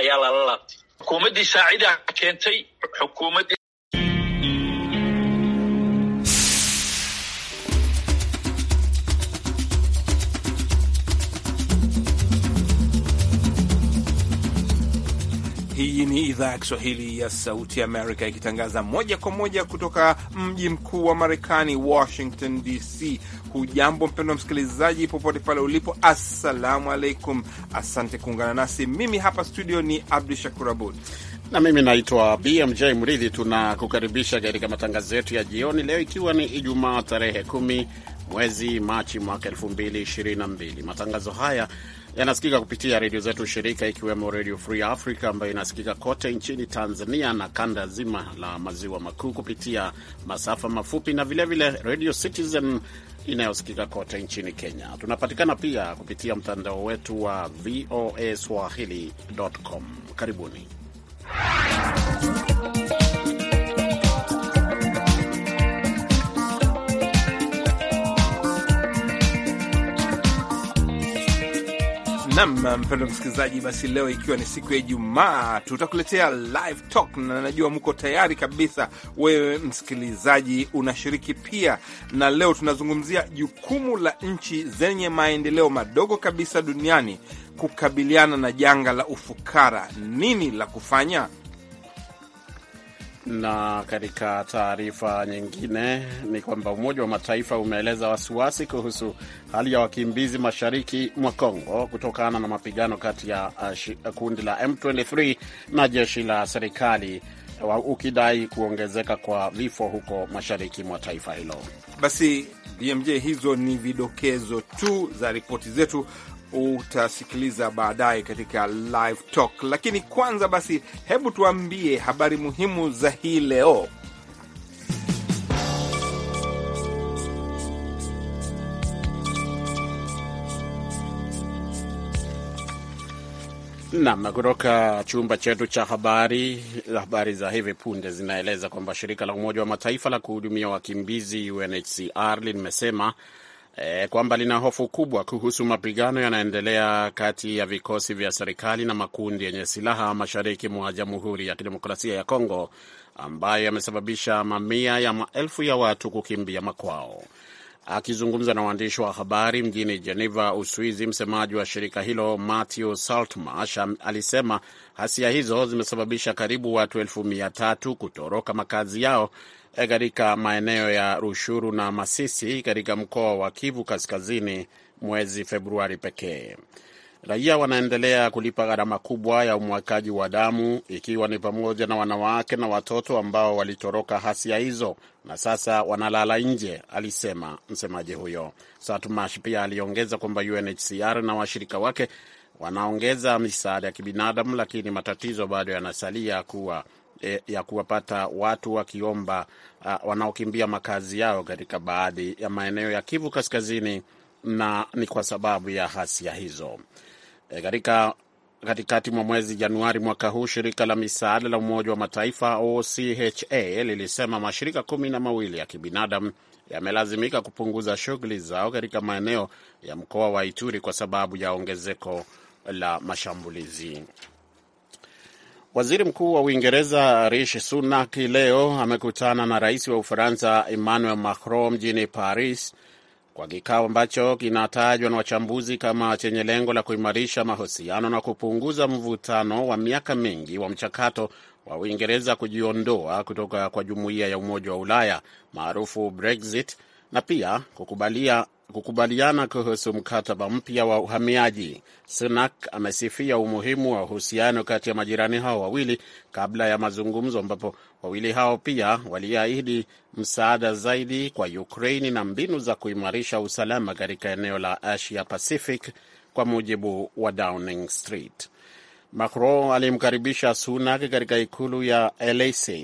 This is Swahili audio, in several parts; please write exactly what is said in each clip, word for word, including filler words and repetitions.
ayaa lala laabtay. Xukuumaddii saacida keentay xukuumaddii Hii ni idhaa ya Kiswahili ya Sauti ya Amerika ikitangaza moja kwa moja kutoka mji mkuu wa Marekani, Washington D C. Hujambo mpendwa msikilizaji popote pale ulipo, assalamu alaikum. Asante kuungana nasi. Mimi hapa studio ni Abdul Shakur Abud na mimi naitwa B M J Mridhi. Tunakukaribisha katika matangazo yetu ya jioni leo, ikiwa ni Ijumaa tarehe kumi mwezi Machi mwaka elfu mbili ishirini na mbili. Matangazo haya yanasikika kupitia redio zetu shirika, ikiwemo Radio Free Africa ambayo inasikika kote nchini Tanzania na kanda zima la maziwa makuu kupitia masafa mafupi, na vilevile vile Radio Citizen inayosikika kote nchini Kenya. Tunapatikana pia kupitia mtandao wetu wa v o a swahili dot com. Karibuni. Naam, mpendwa msikilizaji, basi leo ikiwa ni siku ya Ijumaa, tutakuletea live talk, na najua mko tayari kabisa. Wewe msikilizaji unashiriki pia, na leo tunazungumzia jukumu la nchi zenye maendeleo madogo kabisa duniani kukabiliana na janga la ufukara. Nini la kufanya? Na katika taarifa nyingine ni kwamba Umoja wa Mataifa umeeleza wasiwasi kuhusu hali ya wakimbizi mashariki mwa Kongo kutokana na mapigano kati ya uh, kundi la M ishirini na tatu na jeshi la serikali, ukidai kuongezeka kwa vifo huko mashariki mwa taifa hilo. Basi B M J, hizo ni vidokezo tu za ripoti zetu, utasikiliza baadaye katika live talk. Lakini kwanza basi, hebu tuambie habari muhimu za hii leo. Naam, kutoka chumba chetu cha habari. Habari za hivi punde zinaeleza kwamba shirika la Umoja wa Mataifa la kuhudumia wakimbizi U N H C R limesema E, kwamba lina hofu kubwa kuhusu mapigano yanaendelea kati ya vikosi vya serikali na makundi yenye silaha mashariki mwa Jamhuri ya Kidemokrasia ya Kongo, ambayo yamesababisha mamia ya maelfu ya watu kukimbia makwao. Akizungumza na waandishi wa habari mjini Geneva, Uswizi, msemaji wa shirika hilo Matthew Saltmarsh alisema hasia hizo zimesababisha karibu watu elfu mia tatu kutoroka makazi yao katika maeneo ya Rushuru na Masisi katika mkoa wa Kivu Kaskazini mwezi Februari pekee. Raia wanaendelea kulipa gharama kubwa ya umwagaji wa damu, ikiwa ni pamoja na wanawake na watoto ambao walitoroka hasia hizo na sasa wanalala nje, alisema msemaji huyo. Satmash pia aliongeza kwamba U N H C R na washirika wake wanaongeza misaada ya kibinadamu, lakini matatizo bado yanasalia kuwa E, ya kuwapata watu wakiomba uh, wanaokimbia makazi yao katika baadhi ya maeneo ya Kivu Kaskazini, na ni kwa sababu ya hasia hizo. E, katika katikati mwa mwezi Januari mwaka huu, shirika la misaada la Umoja wa Mataifa O C H A lilisema mashirika kumi na mawili ya kibinadamu yamelazimika kupunguza shughuli zao katika maeneo ya mkoa wa Ituri kwa sababu ya ongezeko la mashambulizi. Waziri Mkuu wa Uingereza Rishi Sunak leo amekutana na rais wa Ufaransa Emmanuel Macron mjini Paris kwa kikao ambacho kinatajwa na wachambuzi kama chenye lengo la kuimarisha mahusiano na kupunguza mvutano wa miaka mingi wa mchakato wa Uingereza kujiondoa kutoka kwa Jumuiya ya Umoja wa Ulaya maarufu Brexit, na pia kukubalia kukubaliana kuhusu mkataba mpya wa uhamiaji. Sunak amesifia umuhimu wa uhusiano kati ya majirani hao wawili kabla ya mazungumzo, ambapo wawili hao pia waliahidi msaada zaidi kwa Ukraine na mbinu za kuimarisha usalama katika eneo la Asia Pacific, kwa mujibu wa Downing Street. Macron alimkaribisha Sunak katika ikulu ya L A C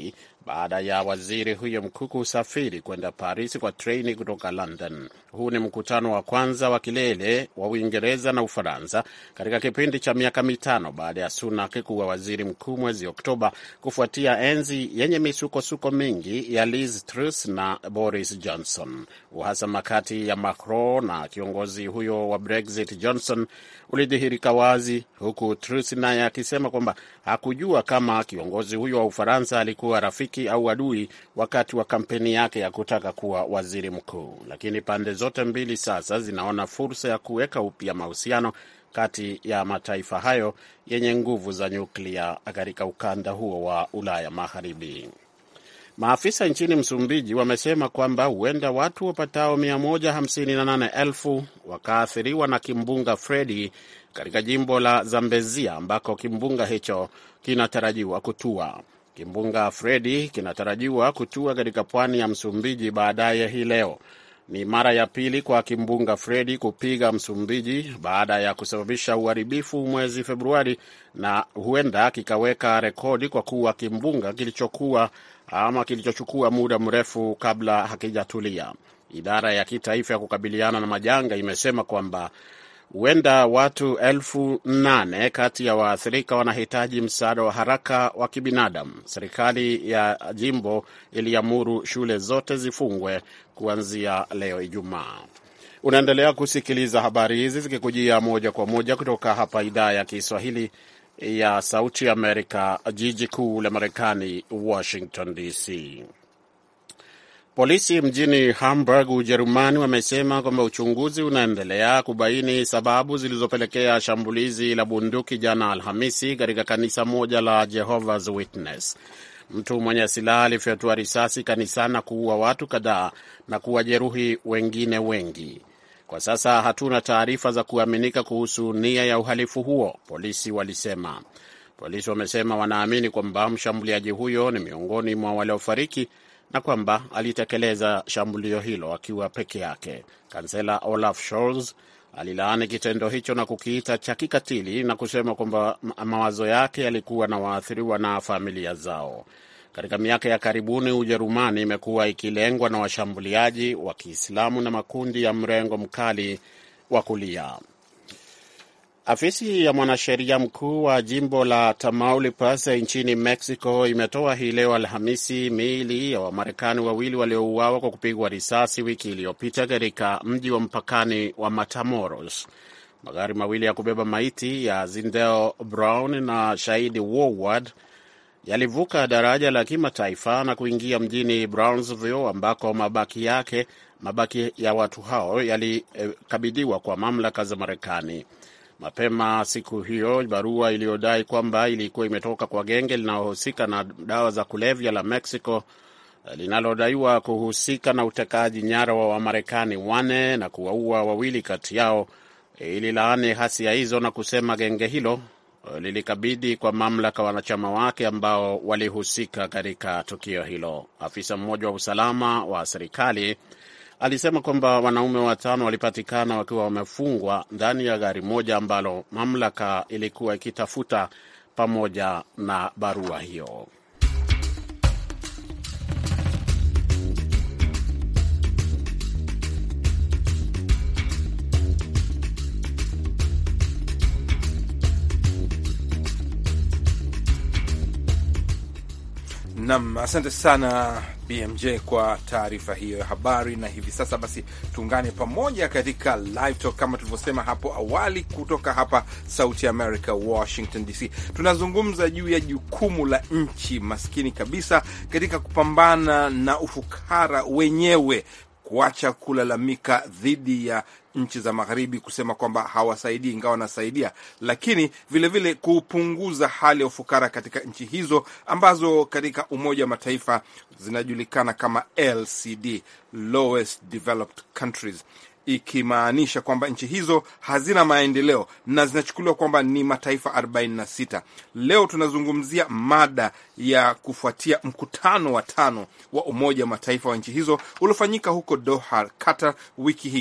baada ya waziri huyo mkuu kusafiri kwenda Paris kwa treni kutoka London. Huu ni mkutano wa kwanza wa kilele wa Uingereza na Ufaransa katika kipindi cha miaka mitano baada ya Sunak kuwa waziri mkuu mwezi Oktoba, kufuatia enzi yenye misukosuko mingi ya Liz Truss na Boris Johnson. Uhasama kati ya Macron na kiongozi huyo wa Brexit Johnson ulidhihirika wazi, huku Truss naye akisema kwamba hakujua kama kiongozi huyo wa Ufaransa alikuwa rafiki au adui wakati wa kampeni yake ya kutaka kuwa waziri mkuu. Lakini pande zote mbili sasa zinaona fursa ya kuweka upya mahusiano kati ya mataifa hayo yenye nguvu za nyuklia katika ukanda huo wa Ulaya Magharibi. Maafisa nchini Msumbiji wamesema kwamba huenda watu wapatao mia moja hamsini na nane elfu wakaathiriwa na kimbunga Freddy katika jimbo la Zambezia ambako kimbunga hicho kinatarajiwa kutua. Kimbunga Freddy kinatarajiwa kutua katika pwani ya Msumbiji baadaye hii leo. Ni mara ya pili kwa kimbunga Freddy kupiga Msumbiji baada ya kusababisha uharibifu mwezi Februari, na huenda kikaweka rekodi kwa kuwa kimbunga kilichokuwa ama kilichochukua muda mrefu kabla hakijatulia. Idara ya kitaifa ya kukabiliana na majanga imesema kwamba huenda watu elfu nane kati ya waathirika wanahitaji msaada wa haraka wa kibinadamu. Serikali ya jimbo iliamuru shule zote zifungwe kuanzia leo Ijumaa. Unaendelea kusikiliza habari hizi zikikujia moja kwa moja kutoka hapa idhaa ya Kiswahili ya Sauti Amerika, jiji kuu la Marekani, Washington D C. Polisi mjini Hamburg, Ujerumani, wamesema kwamba uchunguzi unaendelea kubaini sababu zilizopelekea shambulizi la bunduki jana Alhamisi katika kanisa moja la Jehovah's Witness. Mtu mwenye silaha alifyatua risasi kanisani na kuua watu kadhaa na kuwajeruhi wengine wengi. Kwa sasa hatuna taarifa za kuaminika kuhusu nia ya uhalifu huo, polisi walisema. Polisi wamesema wanaamini kwamba mshambuliaji huyo ni miongoni mwa waliofariki na kwamba alitekeleza shambulio hilo akiwa peke yake. Kansela Olaf Scholz alilaani kitendo hicho na kukiita cha kikatili na kusema kwamba mawazo yake yalikuwa na waathiriwa na familia zao. Katika miaka ya karibuni, Ujerumani imekuwa ikilengwa na washambuliaji wa Kiislamu na makundi ya mrengo mkali wa kulia. Afisi ya mwanasheria mkuu wa jimbo la Tamaulipas nchini Mexico imetoa hii leo Alhamisi miili ya Wamarekani wawili waliouawa kwa kupigwa risasi wiki iliyopita katika mji wa mpakani wa Matamoros. Magari mawili ya kubeba maiti ya Zindel Brown na Shahidi Woward yalivuka daraja la kimataifa na kuingia mjini Brownsville ambako mabaki yake mabaki ya watu hao yalikabidhiwa kwa mamlaka za Marekani. Mapema siku hiyo, barua iliyodai kwamba ilikuwa imetoka kwa genge linalohusika na dawa za kulevya la Mexico linalodaiwa kuhusika na utekaji nyara wa Wamarekani wane na kuwaua wawili kati yao ililaani hasia hizo na kusema genge hilo lilikabidhi kwa mamlaka wanachama wake ambao walihusika katika tukio hilo. Afisa mmoja wa usalama wa serikali alisema kwamba wanaume watano walipatikana wakiwa wamefungwa ndani ya gari moja ambalo mamlaka ilikuwa ikitafuta pamoja na barua hiyo. Naam, asante sana B M J kwa taarifa hiyo ya habari. Na hivi sasa basi tuungane pamoja katika live talk kama tulivyosema hapo awali, kutoka hapa Sauti America, Washington D C. Tunazungumza juu ya jukumu la nchi maskini kabisa katika kupambana na ufukara wenyewe, kuacha kulalamika dhidi ya nchi za magharibi kusema kwamba hawasaidii, ingawa wanasaidia, lakini vile vile kupunguza hali ya ufukara katika nchi hizo ambazo katika Umoja wa Mataifa zinajulikana kama L C D, Lowest Developed Countries, ikimaanisha kwamba nchi hizo hazina maendeleo na zinachukuliwa kwamba ni mataifa arobaini na sita. Leo tunazungumzia mada ya kufuatia mkutano wa tano wa Umoja wa Mataifa wa nchi hizo uliofanyika huko Doha, Qatar wiki hii.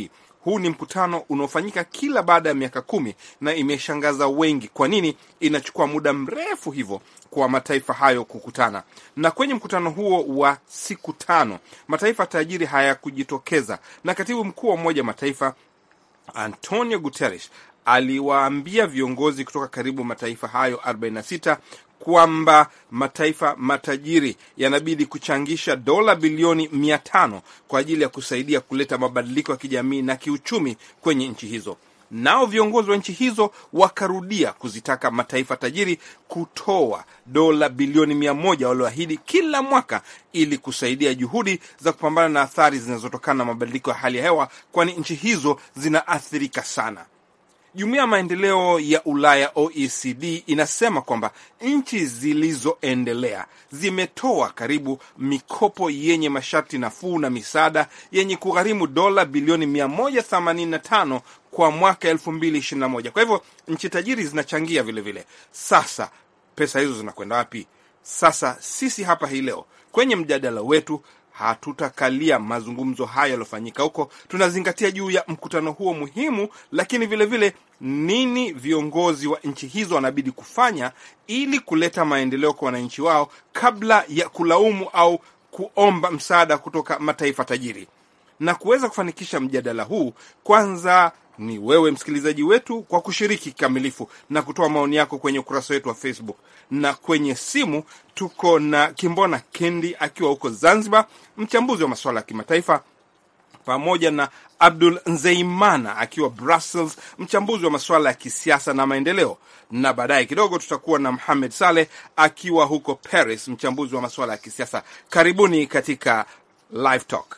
Huu ni mkutano unaofanyika kila baada ya miaka kumi na imeshangaza wengi. Kwa nini inachukua muda mrefu hivyo kwa mataifa hayo kukutana? Na kwenye mkutano huo wa siku tano mataifa tajiri hayakujitokeza, na katibu mkuu wa Umoja wa Mataifa Antonio Guterres aliwaambia viongozi kutoka karibu mataifa hayo arobaini na sita kwamba mataifa matajiri yanabidi kuchangisha dola bilioni mia tano kwa ajili ya kusaidia kuleta mabadiliko ya kijamii na kiuchumi kwenye nchi hizo. Nao viongozi wa nchi hizo wakarudia kuzitaka mataifa tajiri kutoa dola bilioni mia moja walioahidi kila mwaka ili kusaidia juhudi za kupambana na athari zinazotokana na mabadiliko ya hali ya hewa, kwani nchi hizo zinaathirika sana. Jumuiya ya Maendeleo ya Ulaya O E C D inasema kwamba nchi zilizoendelea zimetoa karibu mikopo yenye masharti nafuu na misaada yenye kugharimu dola bilioni mia moja themanini na tano kwa mwaka elfu mbili ishirini na moja. Kwa hivyo nchi tajiri zinachangia vile vile. Sasa pesa hizo zinakwenda wapi? Sasa sisi hapa hii leo kwenye mjadala wetu hatutakalia mazungumzo haya yaliyofanyika huko. Tunazingatia juu ya mkutano huo muhimu, lakini vile vile nini viongozi wa nchi hizo wanabidi kufanya ili kuleta maendeleo kwa wananchi wao kabla ya kulaumu au kuomba msaada kutoka mataifa tajiri. Na kuweza kufanikisha mjadala huu, kwanza ni wewe msikilizaji wetu kwa kushiriki kikamilifu na kutoa maoni yako kwenye ukurasa wetu wa Facebook. Na kwenye simu tuko na Kimbona Kendi akiwa huko Zanzibar, mchambuzi wa masuala ya kimataifa, pamoja na Abdul Nzeimana akiwa Brussels, mchambuzi wa masuala ya kisiasa na maendeleo. Na baadaye kidogo tutakuwa na Mohamed Saleh akiwa huko Paris, mchambuzi wa masuala ya kisiasa. Karibuni katika Live Talk.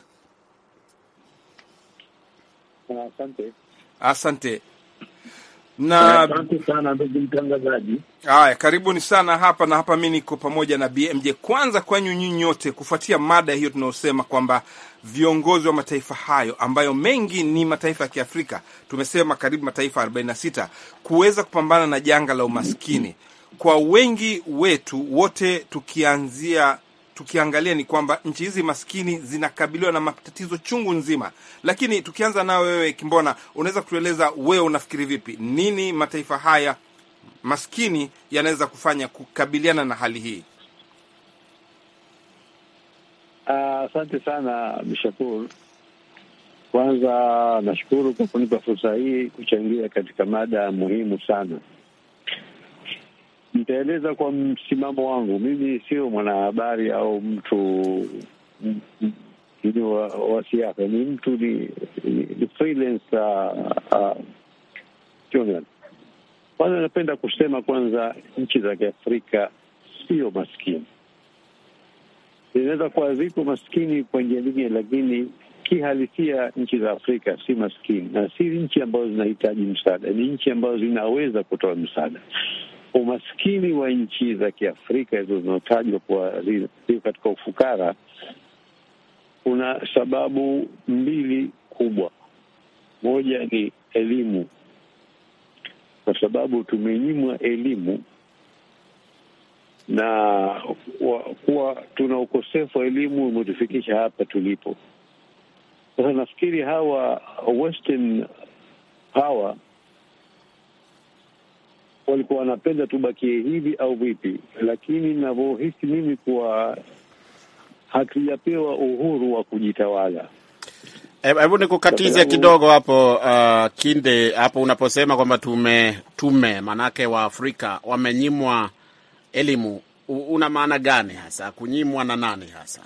Asante. Asante. Na asante sana ndugu mtangazaji. Haya, karibuni sana hapa, na hapa mimi niko pamoja na B M J. Kwanza kwanyu nyinyi nyote, kufuatia mada hiyo tunaosema kwamba viongozi wa mataifa hayo ambayo mengi ni mataifa ya Kiafrika, tumesema karibu mataifa arobaini na sita, kuweza kupambana na janga la umaskini. Kwa wengi wetu wote tukianzia tukiangalia ni kwamba nchi hizi maskini zinakabiliwa na matatizo chungu nzima. Lakini tukianza na wewe Kimbona, unaweza kutueleza wewe unafikiri vipi? Nini mataifa haya maskini yanaweza kufanya kukabiliana na hali hii? Asante uh, sana Bishapur. Kwanza nashukuru kwa kunipa fursa hii kuchangia katika mada muhimu sana. Nitaeleza kwa msimamo wangu. Mimi sio mwanahabari au mtu wa, wa siasa. Ni mtu ni, ni freelance uh, uh, kwanza napenda kusema kwanza nchi za Kiafrika sio maskini. Zinaweza kuwa ziko maskini kwa njia nyingine, lakini kihalisia nchi za Afrika si maskini, na si nchi ambazo zinahitaji msaada. Ni nchi ambazo zinaweza kutoa msaada. Umaskini wa nchi za Kiafrika hizo zinazotajwa kwa zile katika ufukara, kuna sababu mbili kubwa. Moja ni elimu, kwa sababu tumenyimwa elimu na kuwa tuna ukosefu wa elimu umetufikisha hapa tulipo. Sasa nafikiri hawa Western power walikuwa wanapenda tubakie hivi au vipi, lakini ninavyohisi mimi kuwa hatujapewa uhuru wa kujitawala. Hebu nikukatize kidogo hapo uh, Kinde, hapo unaposema kwamba tume tume manake wa Afrika wamenyimwa elimu, una maana gani hasa? Kunyimwa na nani hasa?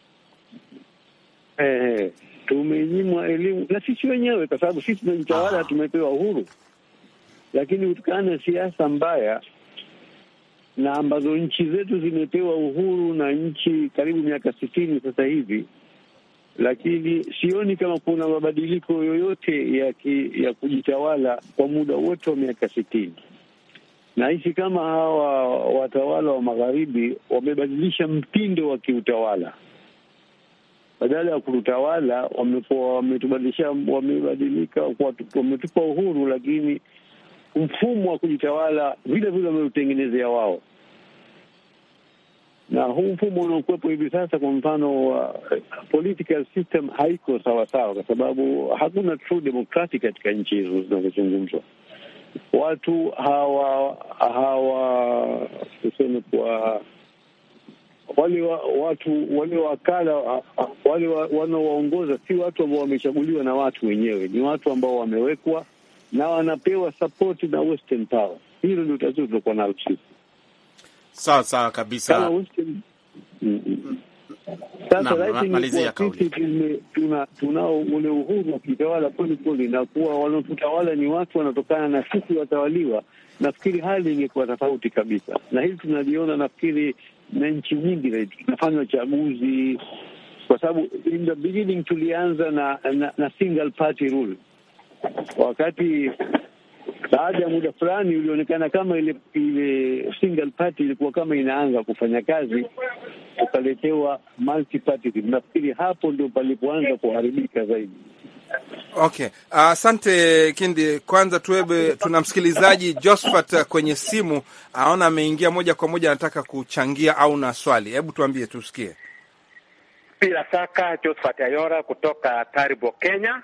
Eh, tumenyimwa elimu na sisi wenyewe, kwa sababu sisi tunajitawala, ah. tumepewa uhuru. Lakini kutokana na siasa mbaya na ambazo nchi zetu zimepewa uhuru na nchi karibu miaka sitini sasa hivi, lakini sioni kama kuna mabadiliko yoyote ya ki, ya kujitawala kwa muda wote wa miaka sitini. Na hisi kama hawa watawala wa magharibi wamebadilisha mtindo wa kiutawala. Badala ya kutawala wamekuwa wametubadilisha, wamebadilika kwa wametupa uhuru, lakini mfumo wa kujitawala vile vile wameutengenezea wao. na huu mfumo unaokuwepo hivi sasa, kwa mfano uh, political system haiko sawa sawa, kwa sababu hakuna true democratic katika nchi hizo zinazozungumzwa. Watu hawa hawa tuseme kwa wale wa, watu wale wakala wale wanaowaongoza si watu ambao wamechaguliwa na watu wenyewe, ni watu ambao wamewekwa na wanapewa support na Western power. Hilo ndio tatizo tulikuwa nalo sisi. Sawa sawa kabisa. Kama Western mm-hmm. Sasa malizia kauli. Tuna tunao ule uhuru wa kutawala pole pole, na kuwa wanaotawala ni watu wanatokana na sisi watawaliwa. Nafikiri hali ingekuwa tofauti kabisa, na hili tunaliona nafikiri na nchi nyingi tunafanya chaguzi, kwa sababu in the beginning tulianza na, na, na single party rule. Wakati baada ya muda fulani ulionekana kama ile ile single party ilikuwa kama inaanza kufanya kazi, ukaletewa multi party. Nafikiri hapo ndio palipoanza kuharibika zaidi. Okay, asante uh, Kindi. Kwanza tuwebe, tuna msikilizaji Josephat kwenye simu, aona ameingia moja kwa moja, anataka kuchangia au na swali. Hebu tuambie tusikie. Bila shaka, Josephat Ayora kutoka Taribo, Kenya,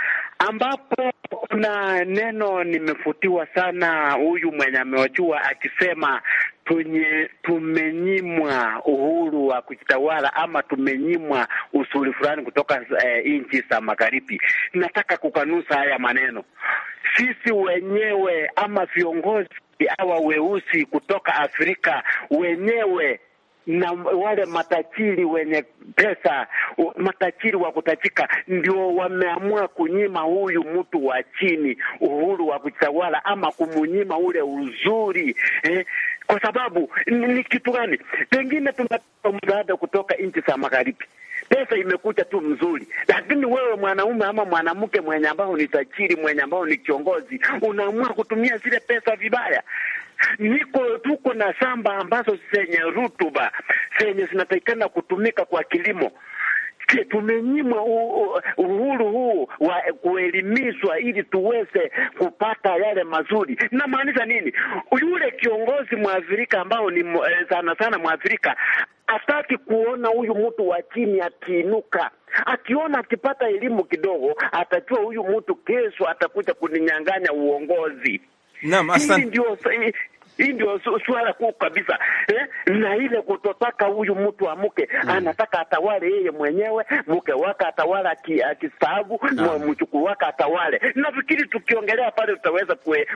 ambapo kuna neno nimefutiwa sana, huyu mwenye amewajua akisema tunye tumenyimwa uhuru wa kujitawala ama tumenyimwa usuli fulani kutoka eh, nchi za magharibi. Nataka kukanusa haya maneno. Sisi wenyewe ama viongozi hawa weusi kutoka Afrika wenyewe na wale matajiri wenye pesa, matajiri wa kutajika, ndio wameamua kunyima huyu mtu wa chini uhuru wa kujitawala ama kumunyima ule uzuri eh? Kwa sababu ni kitu gani? Pengine tunapata msaada kutoka nchi za magharibi, pesa imekuja tu mzuri, lakini wewe mwanaume ama mwanamke mwenye ambao ni tajiri, mwenye ambao ni kiongozi, unaamua kutumia zile pesa vibaya. Niko tuko na shamba ambazo zenye rutuba, zenye zinatakikana kutumika kwa kilimo. Tumenyimwa uhuru huu wa kuelimishwa ili tuweze kupata yale mazuri. Na maanisha nini? Yule kiongozi Mwafrika ambao ni sana sana Mwafrika hataki kuona huyu mtu wa chini akiinuka. Akiona akipata elimu kidogo, atajua huyu mtu kesho atakuja kuninyang'anya uongozi. Naam, asante. Ndio hii ndio swala kuu kabisa eh? Na ile kutotaka huyu mtu amuke mm. Anataka atawale yeye mwenyewe, mke wake atawala akistaabu, no. Mchukuu wake atawale. Nafikiri tukiongelea pale tutaweza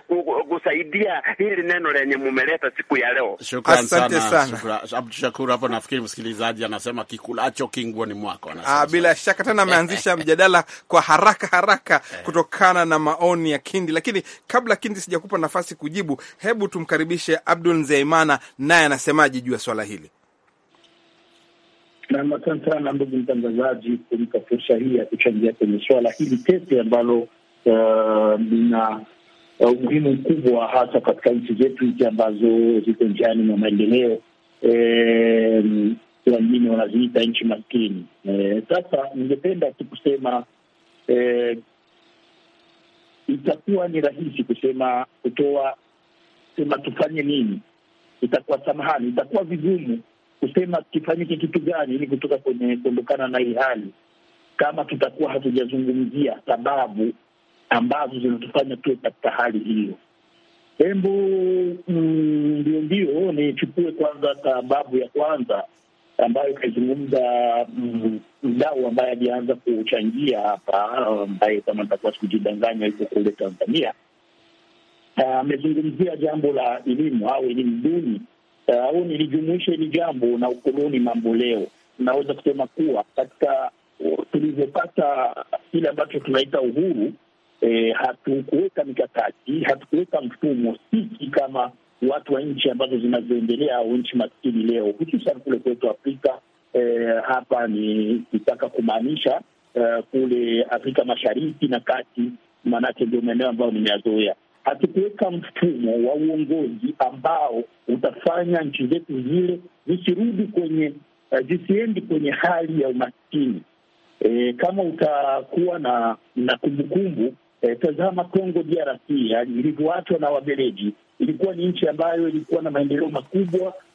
kusaidia hili neno lenye mumeleta siku ya leo. Shukrani sana, sana. Abdul Shakur, hapo nafikiri msikilizaji anasema kikulacho kinguoni mwako anasema. Ah, bila shaka tena ameanzisha mjadala kwa haraka haraka kutokana na maoni ya Kindi, lakini kabla Kindi sijakupa nafasi kujibu, hebu tumkaribishe Abdul Nzeimana, naye anasemaje juu ya swala hili. Na asante sana ndugu mtangazaji kunipa fursa hii ya kuchangia kwenye swala hili tete ambalo lina uh, umuhimu uh, mkubwa hasa katika nchi zetu hizi ambazo ziko njiani na maendeleo, eh, wengine wanaziita nchi maskini. Eh, sasa ningependa tu kusema eh, itakuwa ni rahisi kusema kutoa sema tufanye nini, itakuwa samahani, itakuwa vigumu kusema kifanyike kitu gani ili kutoka kwenye kuondokana na hii hali, kama tutakuwa hatujazungumzia sababu ambazo zinatufanya tuwe katika hali hiyo. Hembu ndio mm, ndio nichukue kwanza sababu ya kwanza ambayo kaizungumza mdau mm, ambaye alianza kuchangia hapa, ambaye kama nitakuwa sikujidanganya yuko kule Tanzania. Amezungumzia uh, jambo la elimu au elimu duni au uh, nilijumuisha hili jambo na ukoloni mambo leo. Naweza kusema kuwa katika uh, tulivyopata kile ambacho tunaita uhuru, eh, hatukuweka mikakati, hatukuweka mfumo sisi kama watu wa nchi ambazo zinazoendelea au nchi maskini leo, hususan kule kwetu Afrika. Eh, hapa ni kitaka kumaanisha uh, kule Afrika Mashariki na Kati, maanake ndio maeneo ambayo nimeyazoea. Hatukuweka mfumo wa uongozi ambao utafanya nchi zetu zile zisirudi kwenye uh, zisiendi kwenye hali ya umaskini. E, kama utakuwa na na kumbukumbu, e, tazama Kongo D R C ilivyoachwa na Wabeleji. Ilikuwa ni nchi ambayo ilikuwa na maendeleo makubwa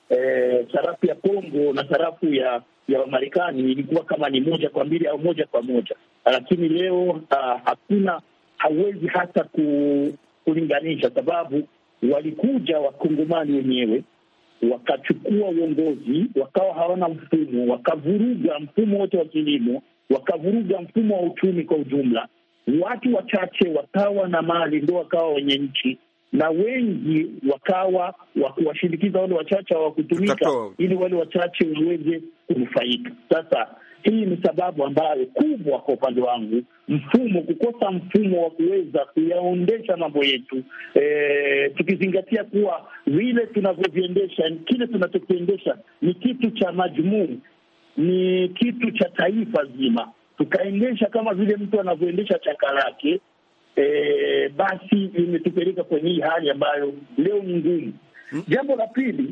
eh, sarafu ya Kongo na sarafu ya ya Marekani ilikuwa kama ni moja kwa mbili au moja kwa moja, lakini leo uh, hakuna hauwezi hata ku, kulinganisha, sababu walikuja wakongomani wenyewe wakachukua uongozi, wakawa hawana mfumo, wakavuruga mfumo wote wa kilimo, wakavuruga mfumo wa uchumi kwa ujumla. Watu wachache wakawa na mali, ndio wakawa wenye nchi, na wengi wakawa wakuwashindikiza wale wachache wa kutumika ili wale wachache waweze kunufaika. Sasa hii ni sababu ambayo kubwa kwa upande wangu, mfumo kukosa mfumo wa kuweza kuyaondesha mambo yetu, e, tukizingatia kuwa vile tunavyoviendesha, kile tunachokiendesha ni kitu cha majumuu, ni kitu cha taifa zima, tukaendesha kama vile mtu anavyoendesha chaka lake, e, basi imetupeleka kwenye hii hali ambayo leo ni ngumu. Hmm. Jambo la pili,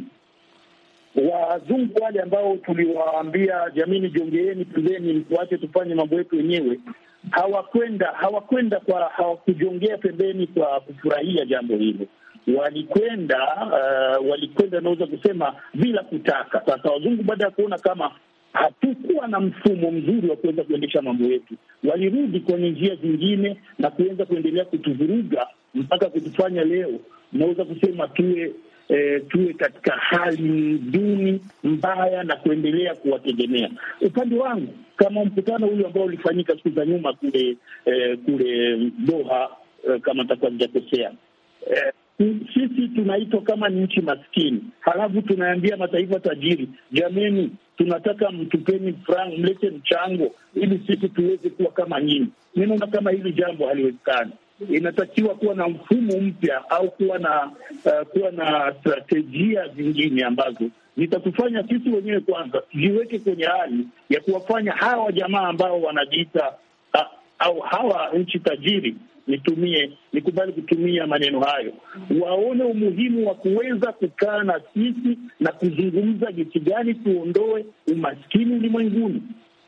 wazungu wale ambao tuliwaambia jamini, jongeeni pembeni, mtuache tufanye mambo yetu wenyewe, hawakwenda hawakwenda kwa hawakujongea pembeni kwa kufurahia jambo hilo. Walikwenda uh, walikwenda naweza kusema bila kutaka. Sasa wazungu baada ya kuona kama hatukuwa na mfumo mzuri wa kuweza kuendesha mambo yetu, walirudi kwenye njia zingine na kuweza kuendelea kutuvuruga mpaka kutufanya leo naweza kusema tuwe E, tuwe katika hali duni mbaya na kuendelea kuwategemea. Upande wangu, kama mkutano huyu ambao ulifanyika siku za nyuma kule e, kule Doha, e, kama nitakuwa sijakosea, e, sisi tunaitwa kama ni nchi maskini, halafu tunaambia mataifa tajiri, jameni, tunataka mtupeni franc, mlete mchango ili sisi tuweze kuwa kama nyinyi. Ninaona kama hili jambo haliwezekani. Inatakiwa kuwa na mfumo mpya au kuwa na uh, kuwa na strategia zingine ambazo zitatufanya sisi wenyewe kwanza tujiweke kwenye hali ya kuwafanya hawa jamaa ambao wanajiita uh, au hawa nchi tajiri, nitumie nikubali kutumia maneno hayo, waone umuhimu wa kuweza kukaa na sisi na kuzungumza jinsi gani tuondoe umaskini ulimwenguni.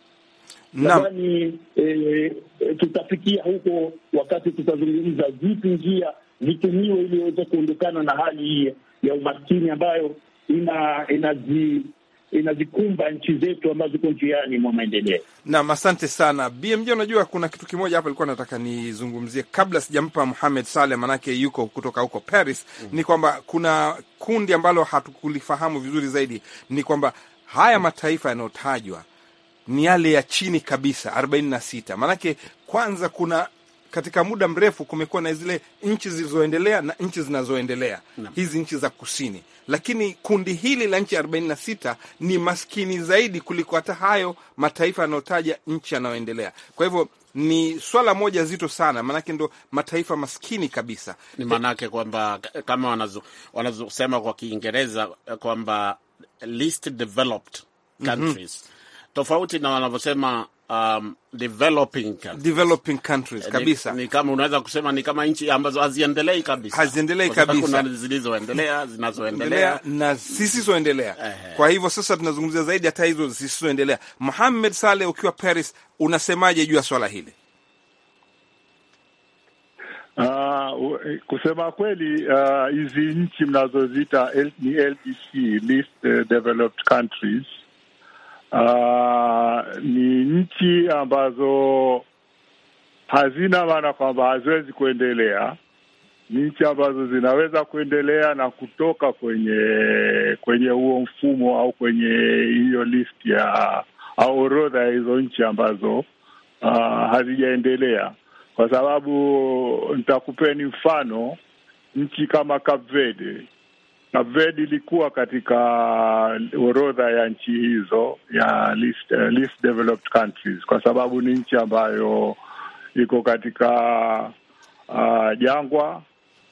Nadhani e, e, tutafikia huko wakati tutazungumza vipi njia zitumiwe ili waweze kuondokana na hali hii ya umaskini ambayo ina inazi inazikumba nchi zetu ambazo ziko njiani mwa maendeleo. Naam, asante sana B M J. Unajua kuna kitu kimoja hapa nilikuwa nataka nizungumzie kabla sijampa Mohamed Saleh, manake yuko kutoka huko Paris. Mm. Ni kwamba kuna kundi ambalo hatukulifahamu vizuri zaidi, ni kwamba haya mataifa yanayotajwa ni yale ya chini kabisa arobaini na sita. Manake kwanza kuna katika muda mrefu kumekuwa na zile nchi zilizoendelea na nchi zinazoendelea, hizi nchi za kusini, lakini kundi hili la nchi arobaini na sita ni maskini zaidi kuliko hata hayo mataifa yanayotaja nchi yanayoendelea. Kwa hivyo ni swala moja zito sana, manake ndo mataifa maskini kabisa. Ni manake kwamba kama wanazo wanazosema kwa Kiingereza kwamba least developed countries. Mm-hmm. Tofauti na wanavyosema um, developing countries. Developing countries kabisa. Ni, ni kama unaweza kusema ni kama nchi ambazo haziendelei kabisa. Haziendelei kabisa. Kuna zilizoendelea, zinazoendelea na zisizoendelea. Kwa hivyo sasa tunazungumzia zaidi hata hizo zisizoendelea. Mohamed Saleh, ukiwa Paris, unasemaje juu ya swala hili? Uh, kusema kweli hizi uh, nchi mnazoziita ni L D C, least uh, developed countries, Uh, ni nchi ambazo hazina maana kwamba haziwezi kuendelea. Ni nchi ambazo zinaweza kuendelea na kutoka kwenye kwenye huo mfumo au kwenye hiyo list ya au orodha ya hizo nchi ambazo uh, hazijaendelea. Kwa sababu nitakupeni mfano, nchi kama Cape Verde. Cape Verde ilikuwa katika orodha ya nchi hizo ya least, uh, least developed countries kwa sababu ni nchi ambayo iko katika uh, jangwa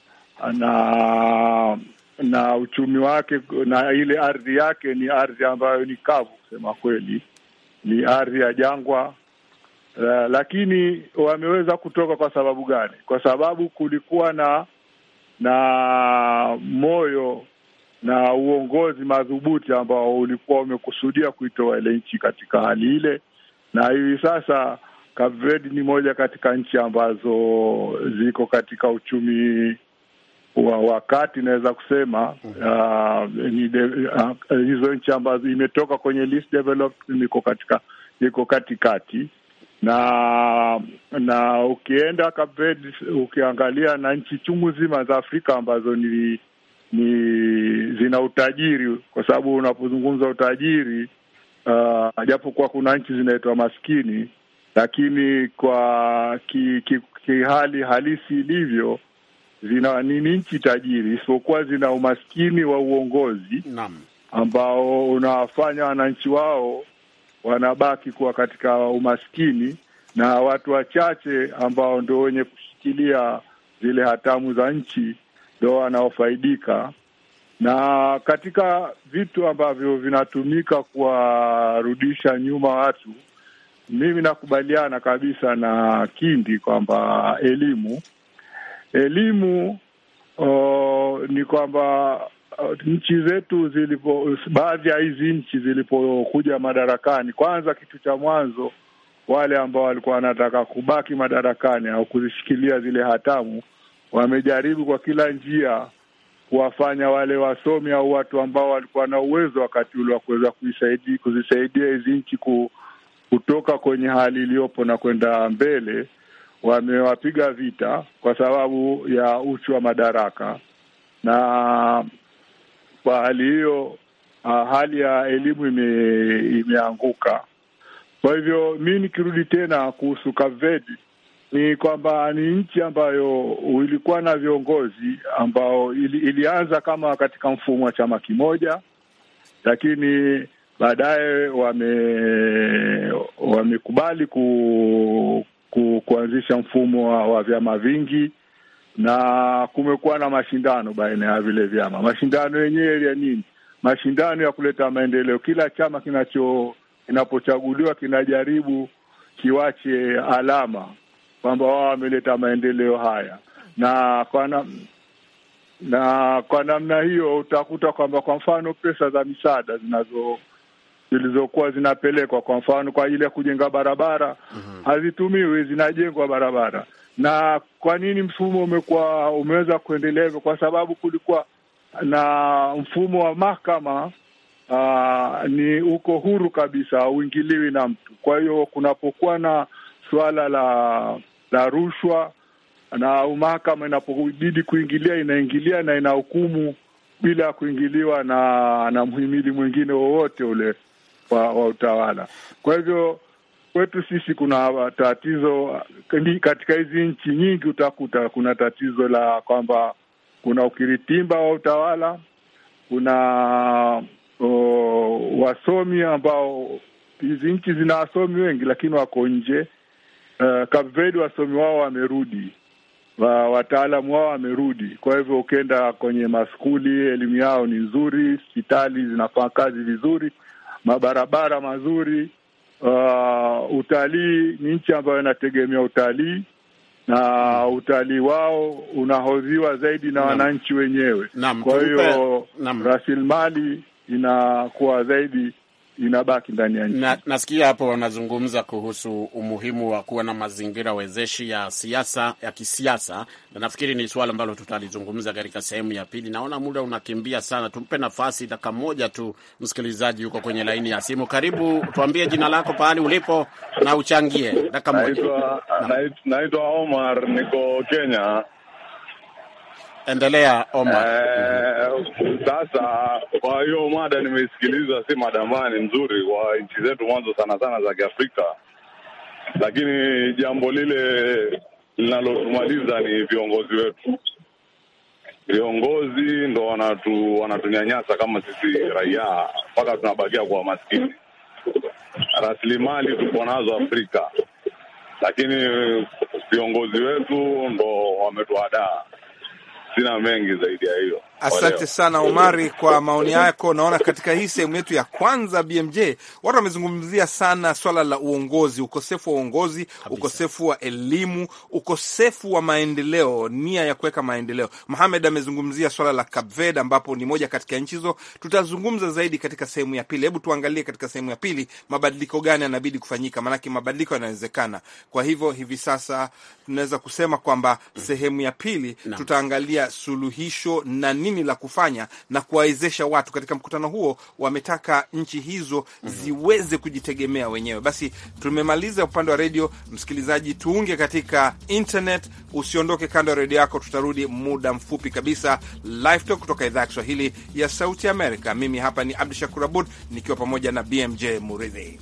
na na uchumi wake na ile ardhi yake ni ardhi ambayo ni kavu, kusema kweli ni ardhi ya jangwa. Uh, lakini wameweza kutoka kwa sababu gani? Kwa sababu kulikuwa na na moyo na uongozi madhubuti ambao ulikuwa umekusudia kuitoa ile nchi katika hali ile, na hivi sasa Cape Verde ni moja katika nchi ambazo ziko katika uchumi wa wakati naweza kusema uh, ni de, uh, hizo nchi ambazo imetoka kwenye least developed iko katika iko katikati, na na ukienda Cape Verde ukiangalia na nchi chungu zima za Afrika ambazo ni ni zina utajiri, kwa sababu unapozungumza utajiri uh, japo kwa kuna nchi zinaitwa maskini, lakini kwa ki, ki, ki hali halisi ilivyo zina ni nchi tajiri, isipokuwa zina umaskini wa uongozi. Naam. Ambao unawafanya wananchi wao wanabaki kuwa katika umaskini, na watu wachache ambao ndio wenye kushikilia zile hatamu za nchi ndio wanaofaidika. Na katika vitu ambavyo vinatumika kuwarudisha nyuma watu, mimi nakubaliana kabisa na Kindi kwamba elimu elimu o, ni kwamba nchi zetu zilipo, baadhi ya hizi nchi zilipokuja madarakani, kwanza kitu cha mwanzo wale ambao walikuwa wanataka kubaki madarakani au kuzishikilia zile hatamu wamejaribu kwa kila njia kuwafanya wale wasomi au watu ambao walikuwa na uwezo wakati ule wa kuweza kuisaidia kuzisaidia hizi nchi kutoka kwenye hali iliyopo na kwenda mbele, wamewapiga vita kwa sababu ya uchu wa madaraka. Na kwa hali hiyo uh, hali ya elimu ime, imeanguka. Kwa hivyo mimi nikirudi tena kuhusu Cape Verde ni kwamba ni nchi ambayo ilikuwa na viongozi ambao ili, ilianza kama katika mfumo wa chama kimoja, lakini baadaye wame wamekubali ku, ku kuanzisha mfumo wa, wa vyama vingi, na kumekuwa na mashindano baina ya vile vyama. Mashindano yenyewe ya nini? Mashindano ya kuleta maendeleo. Kila chama kinacho kinapochaguliwa kinajaribu kiwache alama kwamba wao wameleta maendeleo haya, na kwa na, na kwa namna hiyo utakuta kwamba kwa mfano pesa za misaada zinazo zilizokuwa zinapelekwa kwa mfano kwa ajili ya kujenga barabara mm-hmm. hazitumiwi, zinajengwa barabara. Na kwa nini mfumo umekuwa umeweza kuendelea hivyo? Kwa sababu kulikuwa na mfumo wa mahakama uh, ni uko huru kabisa, uingiliwi na mtu. Kwa hiyo kunapokuwa na suala la la rushwa na mahakama inapobidi kuingilia, inaingilia na inahukumu bila kuingiliwa na na mhimili mwingine wowote ule wa, wa utawala. Kwa hivyo kwetu sisi kuna tatizo katika hizi nchi nyingi, utakuta kuna tatizo la kwamba kuna ukiritimba wa utawala, kuna o, wasomi ambao hizi nchi zina wasomi wengi lakini wako nje. Uh, Cape Verde wasomi wao wamerudi, wa, wataalamu wao wamerudi. Kwa hivyo ukienda kwenye maskuli elimu yao ni nzuri, hospitali zinafanya kazi vizuri, mabarabara mazuri. Uh, utalii ni nchi ambayo inategemea utalii, na utalii wao unahodhiwa zaidi na wananchi wenyewe. Naam, kwa hiyo rasilimali inakuwa zaidi inabaki ndani ya nchi. Na, nasikia hapo wanazungumza kuhusu umuhimu wa kuwa na mazingira wezeshi ya siasa ya kisiasa, na nafikiri ni swala ambalo tutalizungumza katika sehemu ya pili. Naona muda unakimbia sana, tumpe nafasi dakika moja tu. Msikilizaji yuko kwenye laini ya simu. Karibu, tuambie jina lako, pahali ulipo na uchangie dakika moja. Naitwa naitwa Omar, niko Kenya. Endelea Omar. Eh, sasa kwa hiyo mada nimeisikiliza, si madamani nzuri kwa nchi zetu mwanzo sana sana za Kiafrika, lakini jambo lile linalotumaliza ni viongozi wetu. Viongozi ndo wanatu wanatunyanyasa kama sisi raia, mpaka tunabakia kwa maskini. Rasilimali tuko nazo Afrika, lakini viongozi wetu ndo wametuadaa. Sina mengi zaidi ya hiyo. Asante sana Omari kwa maoni yako. Naona katika hii sehemu yetu ya kwanza B M J watu wamezungumzia sana swala la uongozi, ukosefu wa uongozi kabisa, ukosefu wa elimu, ukosefu wa maendeleo, nia ya kuweka maendeleo. Mohamed amezungumzia swala la Cape Verde ambapo ni moja katika nchi hizo. Tutazungumza zaidi katika sehemu ya pili. Hebu tuangalie katika sehemu ya pili mabadiliko gani yanabidi kufanyika, maana mabadiliko yanawezekana. Kwa hivyo hivi sasa tunaweza kusema kwamba sehemu ya pili no. tutaangalia suluhisho na nini la kufanya na kuwawezesha watu. Katika mkutano huo wametaka nchi hizo ziweze kujitegemea wenyewe. Basi tumemaliza upande wa redio. Msikilizaji, tuunge katika internet, usiondoke kando ya redio yako. Tutarudi muda mfupi kabisa. Live Talk kutoka idhaa ya Kiswahili ya Sauti Amerika. Mimi hapa ni Abdu Shakur Abud nikiwa pamoja na B M J Muridhi.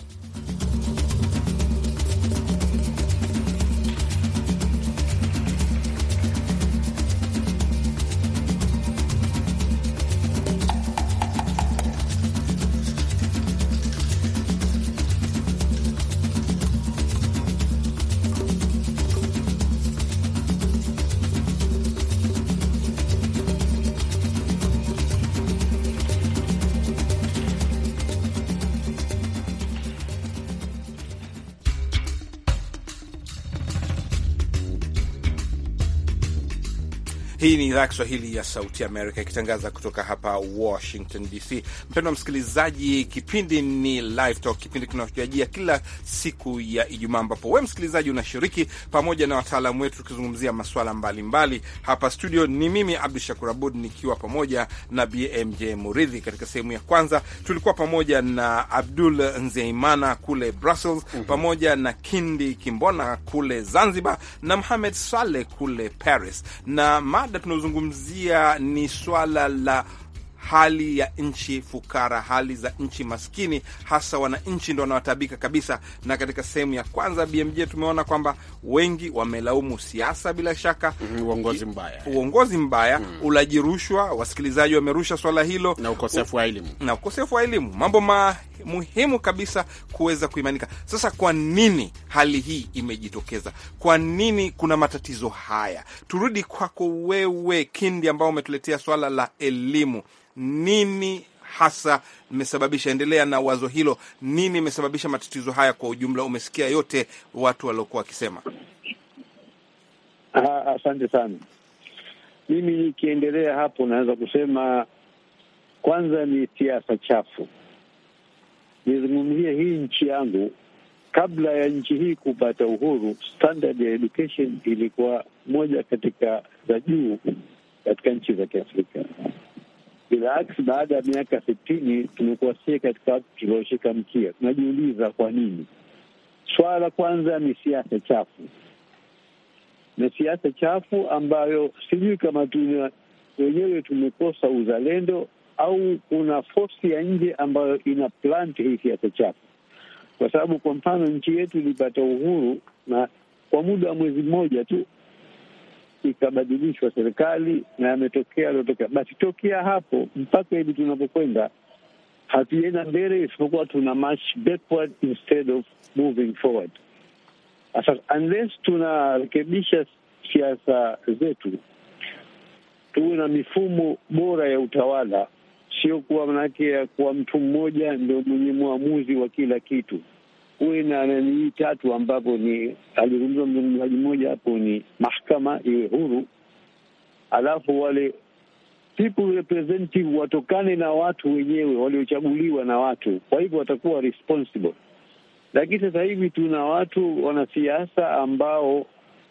Hii ni idhaa ya Kiswahili ya Sauti Amerika ikitangaza kutoka hapa Washington D C. Mpendwa msikilizaji, kipindi ni Live Talk, kipindi kinachojia kila siku ya Ijumaa, ambapo wewe msikilizaji unashiriki pamoja na wataalamu wetu tukizungumzia masuala mbalimbali. Hapa studio ni mimi Abdu Shakur Abud nikiwa pamoja na B M J Muridhi. Katika sehemu ya kwanza tulikuwa pamoja na Abdul Nzeimana kule Brussels, mm-hmm. pamoja na Kindi Kimbona kule Zanzibar na Mohamed Saleh kule Paris. Na mada tunazungumzia ni swala la hali ya nchi fukara, hali za nchi maskini, hasa wananchi ndio wanaotabika kabisa. Na katika sehemu ya kwanza B M J tumeona kwamba wengi wamelaumu siasa, bila shaka mm, uongozi mbaya, uongozi mbaya mm. ulaji rushwa, wasikilizaji wamerusha swala hilo, na ukosefu wa elimu, na ukosefu wa elimu, mambo ma muhimu kabisa kuweza kuimanika. Sasa kwa nini hali hii imejitokeza? Kwa nini kuna matatizo haya? Turudi kwako wewe Kindi, ambao umetuletea swala la elimu. Nini hasa imesababisha, endelea na wazo hilo, nini imesababisha matatizo haya kwa ujumla? Umesikia yote watu waliokuwa wakisema. Asante sana. Mimi nikiendelea hapo naweza kusema kwanza ni siasa chafu. Nizungumzie hii nchi yangu. Kabla ya nchi hii kupata uhuru, standard ya education ilikuwa moja katika za juu katika nchi za Kiafrika. Bilaks, baada ya miaka sitini tumekuwa sie katika watu tulioshika mkia. Tunajiuliza kwa nini? Swala la kwanza ni siasa chafu, na siasa chafu ambayo sijui kama tuna wenyewe tumekosa uzalendo au kuna force ya nje ambayo ina plant hii siasa chafu. Kwa sababu kwa mfano nchi yetu ilipata uhuru na kwa muda wa mwezi mmoja tu ikabadilishwa serikali na yametokea aliyotokea. Basi tokea hapo mpaka hivi tunapokwenda hatuenda mbele, isipokuwa tuna march backward instead of moving forward. Asa, unless tunarekebisha siasa zetu, tuwe na mifumo bora ya utawala, sio kuwa manake ya kuwa mtu mmoja ndio mwenye muamuzi wa kila kitu. Uwe na nani tatu ambapo ni alizungumza mzungumzaji mmoja hapo, ni mahakama iwe huru, alafu wale people representative watokane na watu wenyewe waliochaguliwa na watu, kwa hivyo watakuwa responsible. Lakini sasa hivi tuna watu wanasiasa ambao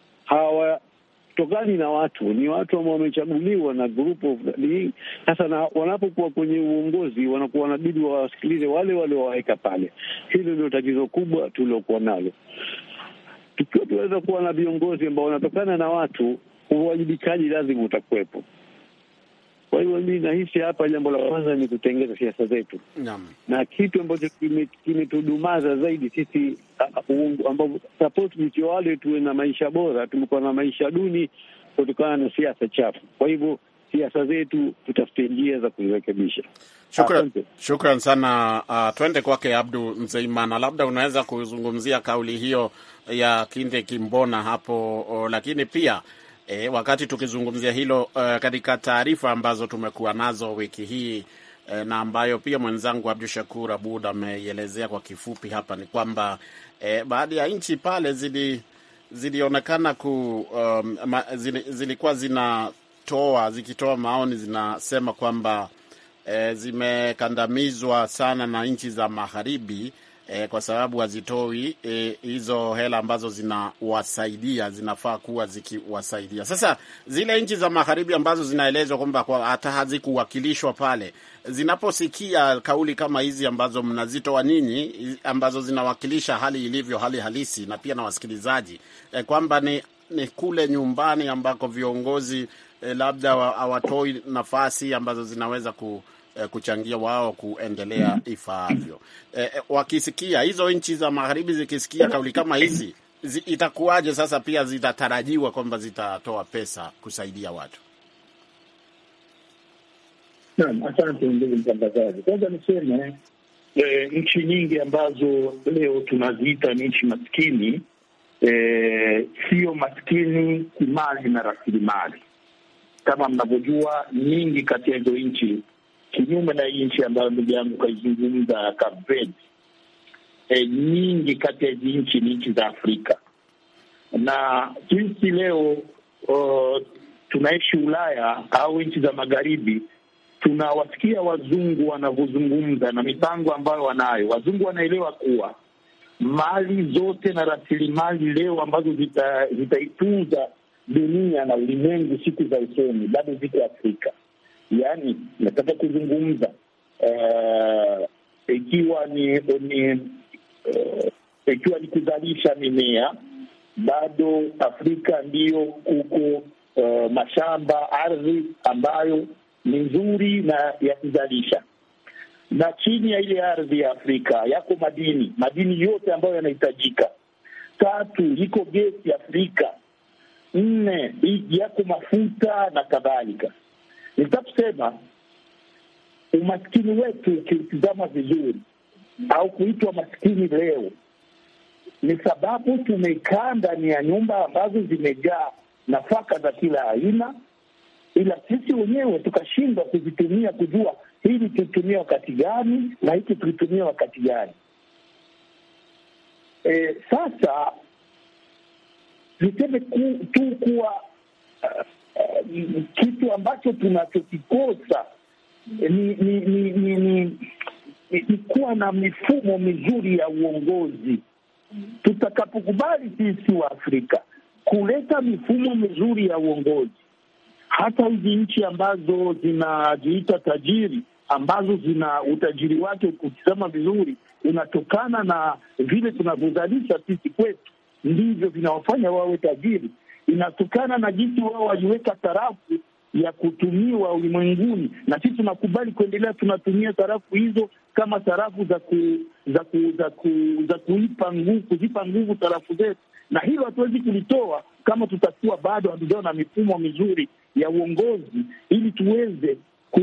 hawatokani na watu, ni watu ambao wamechaguliwa na group of sasa, na wanapokuwa kwenye uongozi wanakuwa wanabidi wawasikilize wale wale waweka pale. Hilo ndio tatizo kubwa tuliokuwa nalo. Tukiwa tuweza kuwa na viongozi ambao wanatokana na watu, uwajibikaji lazima utakuwepo. Kwa hiyo mimi nahisi hapa jambo la kwanza ni kutengeza siasa zetu. Naam. Na kitu ambacho kimetudumaza zaidi sisi ambao support ni wale tuwe na maisha bora, tumekuwa na maisha duni kutokana na siasa chafu. Kwa hivyo siasa zetu tutafute njia za kuzirekebisha. Shukran, shukran sana. Uh, twende kwake Abdu Nzeimana, labda unaweza kuzungumzia kauli hiyo ya Kinde Kimbona hapo o, lakini pia E, wakati tukizungumzia hilo uh, katika taarifa ambazo tumekuwa nazo wiki hii uh, na ambayo pia mwenzangu Abdul Shakur Abud ameielezea kwa kifupi hapa, ni kwamba uh, baadhi ya nchi pale zili zilionekana ku um, ma, zili, zilikuwa zinatoa zikitoa maoni zinasema kwamba uh, zimekandamizwa sana na nchi za magharibi E, kwa sababu hazitoi e, hizo hela ambazo zinawasaidia, zinafaa kuwa zikiwasaidia. Sasa zile nchi za magharibi ambazo zinaelezwa kwamba kwa hata hazikuwakilishwa pale, zinaposikia kauli kama hizi ambazo mnazitoa ninyi, ambazo zinawakilisha hali ilivyo, hali halisi, na pia na wasikilizaji e, kwamba ni, ni kule nyumbani ambako viongozi e, labda hawatoi nafasi ambazo zinaweza ku kuchangia wao kuendelea ifaavyo. E, wakisikia hizo nchi za magharibi zikisikia kauli kama hizi, zi, itakuwaje sasa pia zitatarajiwa kwamba zitatoa pesa kusaidia watu? Naam, asante ndugu mtangazaji. Kwanza niseme e, nchi nyingi ambazo leo tunaziita ni nchi maskini, e, sio maskini kimali na rasilimali. Kama mnavyojua, nyingi kati ya hizo nchi, kinyume na nchi ambayo ndugu yangu kaizungumza Cape Verde, e, nyingi kati ya hizi nchi ni nchi za Afrika. Na jinsi leo uh, tunaishi Ulaya au nchi za magharibi, tunawasikia wazungu wanavyozungumza na mipango ambayo wanayo. Wazungu wanaelewa kuwa mali zote na rasilimali leo ambazo zitaitunza zita dunia na ulimwengu siku za usoni bado ziko Afrika. Yaani nataka kuzungumza uh, ikiwa ni ni uh, ikiwa ni kuzalisha mimea, bado Afrika ndiyo kuko uh, mashamba, ardhi ambayo ni nzuri na ya kuzalisha. Na chini ya ile ardhi ya Afrika yako madini, madini yote ambayo yanahitajika. Tatu, iko gesi Afrika. Nne, yako mafuta na kadhalika. Nitakusema umaskini wetu ukitizama vizuri, au kuitwa maskini leo, ni sababu tumekaa ndani ya nyumba ambazo zimejaa nafaka za kila aina, ila sisi wenyewe tukashindwa kuzitumia, kujua hili tulitumia wakati gani na hiki tulitumia wakati gani. E, sasa niseme ku, tu kuwa uh, uh, kitu ambacho tunachokikosa ni ni ni, ni, ni, ni kuwa na mifumo mizuri ya uongozi. Tutakapokubali sisi wa Afrika kuleta mifumo mizuri ya uongozi, hata hizi nchi ambazo zinajiita tajiri, ambazo zina utajiri wake ukitazama vizuri unatokana na vile tunavyozalisha sisi kwetu, ndivyo vinawafanya wawe tajiri. Inatokana na jinsi wao waliweka sarafu ya kutumiwa ulimwenguni, na sisi tunakubali kuendelea tunatumia sarafu hizo kama sarafu za ku, za ku, za ku, za kuipa nguvu, kuzipa nguvu sarafu zetu, na hilo hatuwezi kulitoa kama tutakuwa bado hatujaona mifumo mizuri ya uongozi ili tuweze ku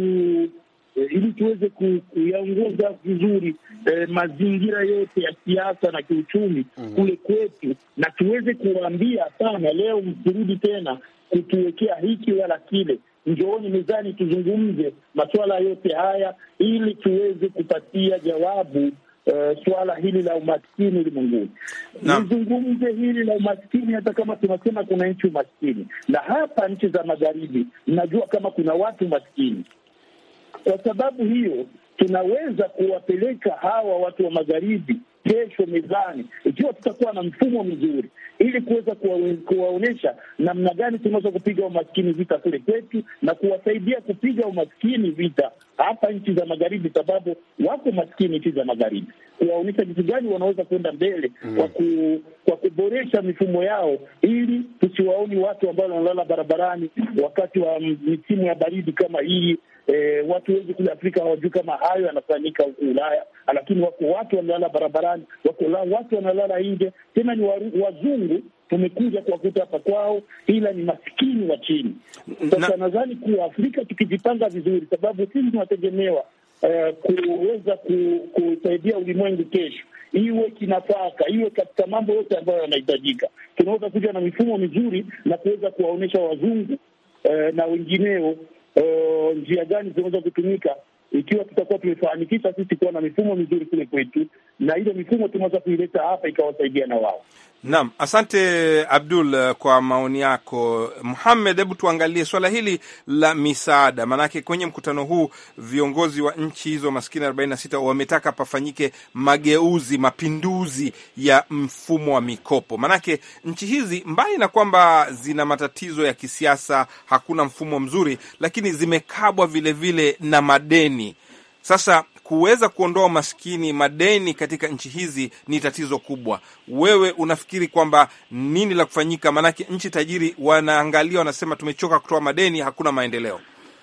ili tuweze kuyaongoza vizuri eh, mazingira yote ya siasa na kiuchumi mm-hmm. kule kwetu, na tuweze kuwaambia sana, leo msirudi tena kutuwekea hiki wala kile, njooni mezani tuzungumze masuala yote haya ili tuweze kupatia jawabu uh, swala hili la umaskini ulimwenguni. Nizungumze hili la umaskini hata kama tunasema kuna nchi umaskini, na hapa nchi za magharibi mnajua kama kuna watu maskini. Kwa sababu hiyo tunaweza kuwapeleka hawa watu wa magharibi kesho mezani, ikiwa tutakuwa na mfumo mzuri, ili kuweza kuwaonyesha namna gani tunaweza kupiga umaskini vita kule kwetu na kuwasaidia kupiga umaskini vita hapa nchi za magharibi, sababu wako maskini nchi za magharibi, kuwaonyesha jinsi gani wanaweza kwenda mbele mm. kwa ku, kwa kuboresha mifumo yao, ili tusiwaoni watu ambao wanalala barabarani wakati wa misimu ya baridi kama hii. E, watu wengi kule Afrika hawajui kama hayo yanafanyika huko Ulaya, lakini wako watu wanalala barabarani, wako watu wanalala nje, tena ni wazungu tumekuja kuwakuta hapa kwao, ila ni maskini wa chini. Sasa nadhani kuwa Afrika tukijipanga vizuri, sababu sisi tunategemewa uh, kuweza kusaidia ulimwengu kesho, iwe kinafaka, iwe katika mambo yote ambayo yanahitajika. Tunaweza kuja na mifumo mizuri na kuweza kuwaonyesha wazungu uh, na wengineo uh, njia gani zinaweza kutumika, ikiwa tutakuwa tumefanikisha sisi kuwa na mifumo mizuri kule kwetu, na ile mifumo tunaweza kuileta hapa ikawasaidia na wao. Naam, asante Abdul kwa maoni yako. Muhammad, hebu tuangalie swala hili la misaada, maanake kwenye mkutano huu viongozi wa nchi hizo maskini arobaini na sita wametaka pafanyike mageuzi, mapinduzi ya mfumo wa mikopo. Maanake nchi hizi mbali na kwamba zina matatizo ya kisiasa, hakuna mfumo mzuri, lakini zimekabwa vile vile na madeni. Sasa kuweza kuondoa maskini, madeni katika nchi hizi ni tatizo kubwa. Wewe unafikiri kwamba nini la kufanyika? Maanake nchi tajiri wanaangalia, wanasema tumechoka kutoa madeni, hakuna maendeleo.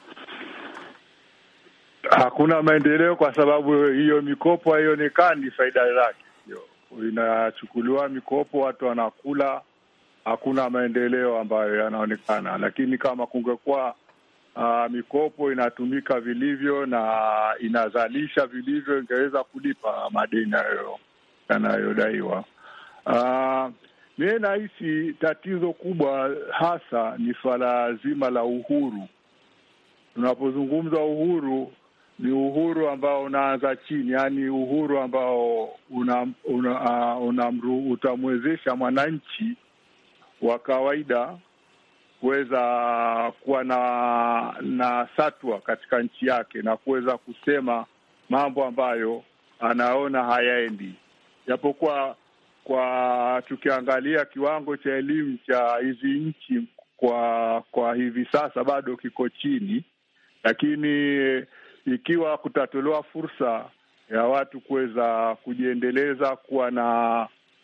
Hakuna maendeleo kwa sababu hiyo mikopo haionekani faida zake. Inachukuliwa mikopo, watu wanakula, hakuna maendeleo ambayo yanaonekana. Lakini kama kungekuwa Uh, mikopo inatumika vilivyo na inazalisha vilivyo, ingeweza kulipa madeni hayo yanayodaiwa. Uh, mimi nahisi tatizo kubwa hasa ni swala zima la uhuru. Tunapozungumza uhuru, ni uhuru ambao unaanza chini, yani uhuru ambao una, una, uh, una utamwezesha mwananchi wa kawaida kuweza kuwa na na satwa katika nchi yake na kuweza kusema mambo ambayo anaona hayaendi. Japokuwa kwa tukiangalia kiwango cha elimu cha hizi nchi kwa kwa hivi sasa bado kiko chini, lakini ikiwa kutatolewa fursa ya watu kuweza kujiendeleza, kuwa na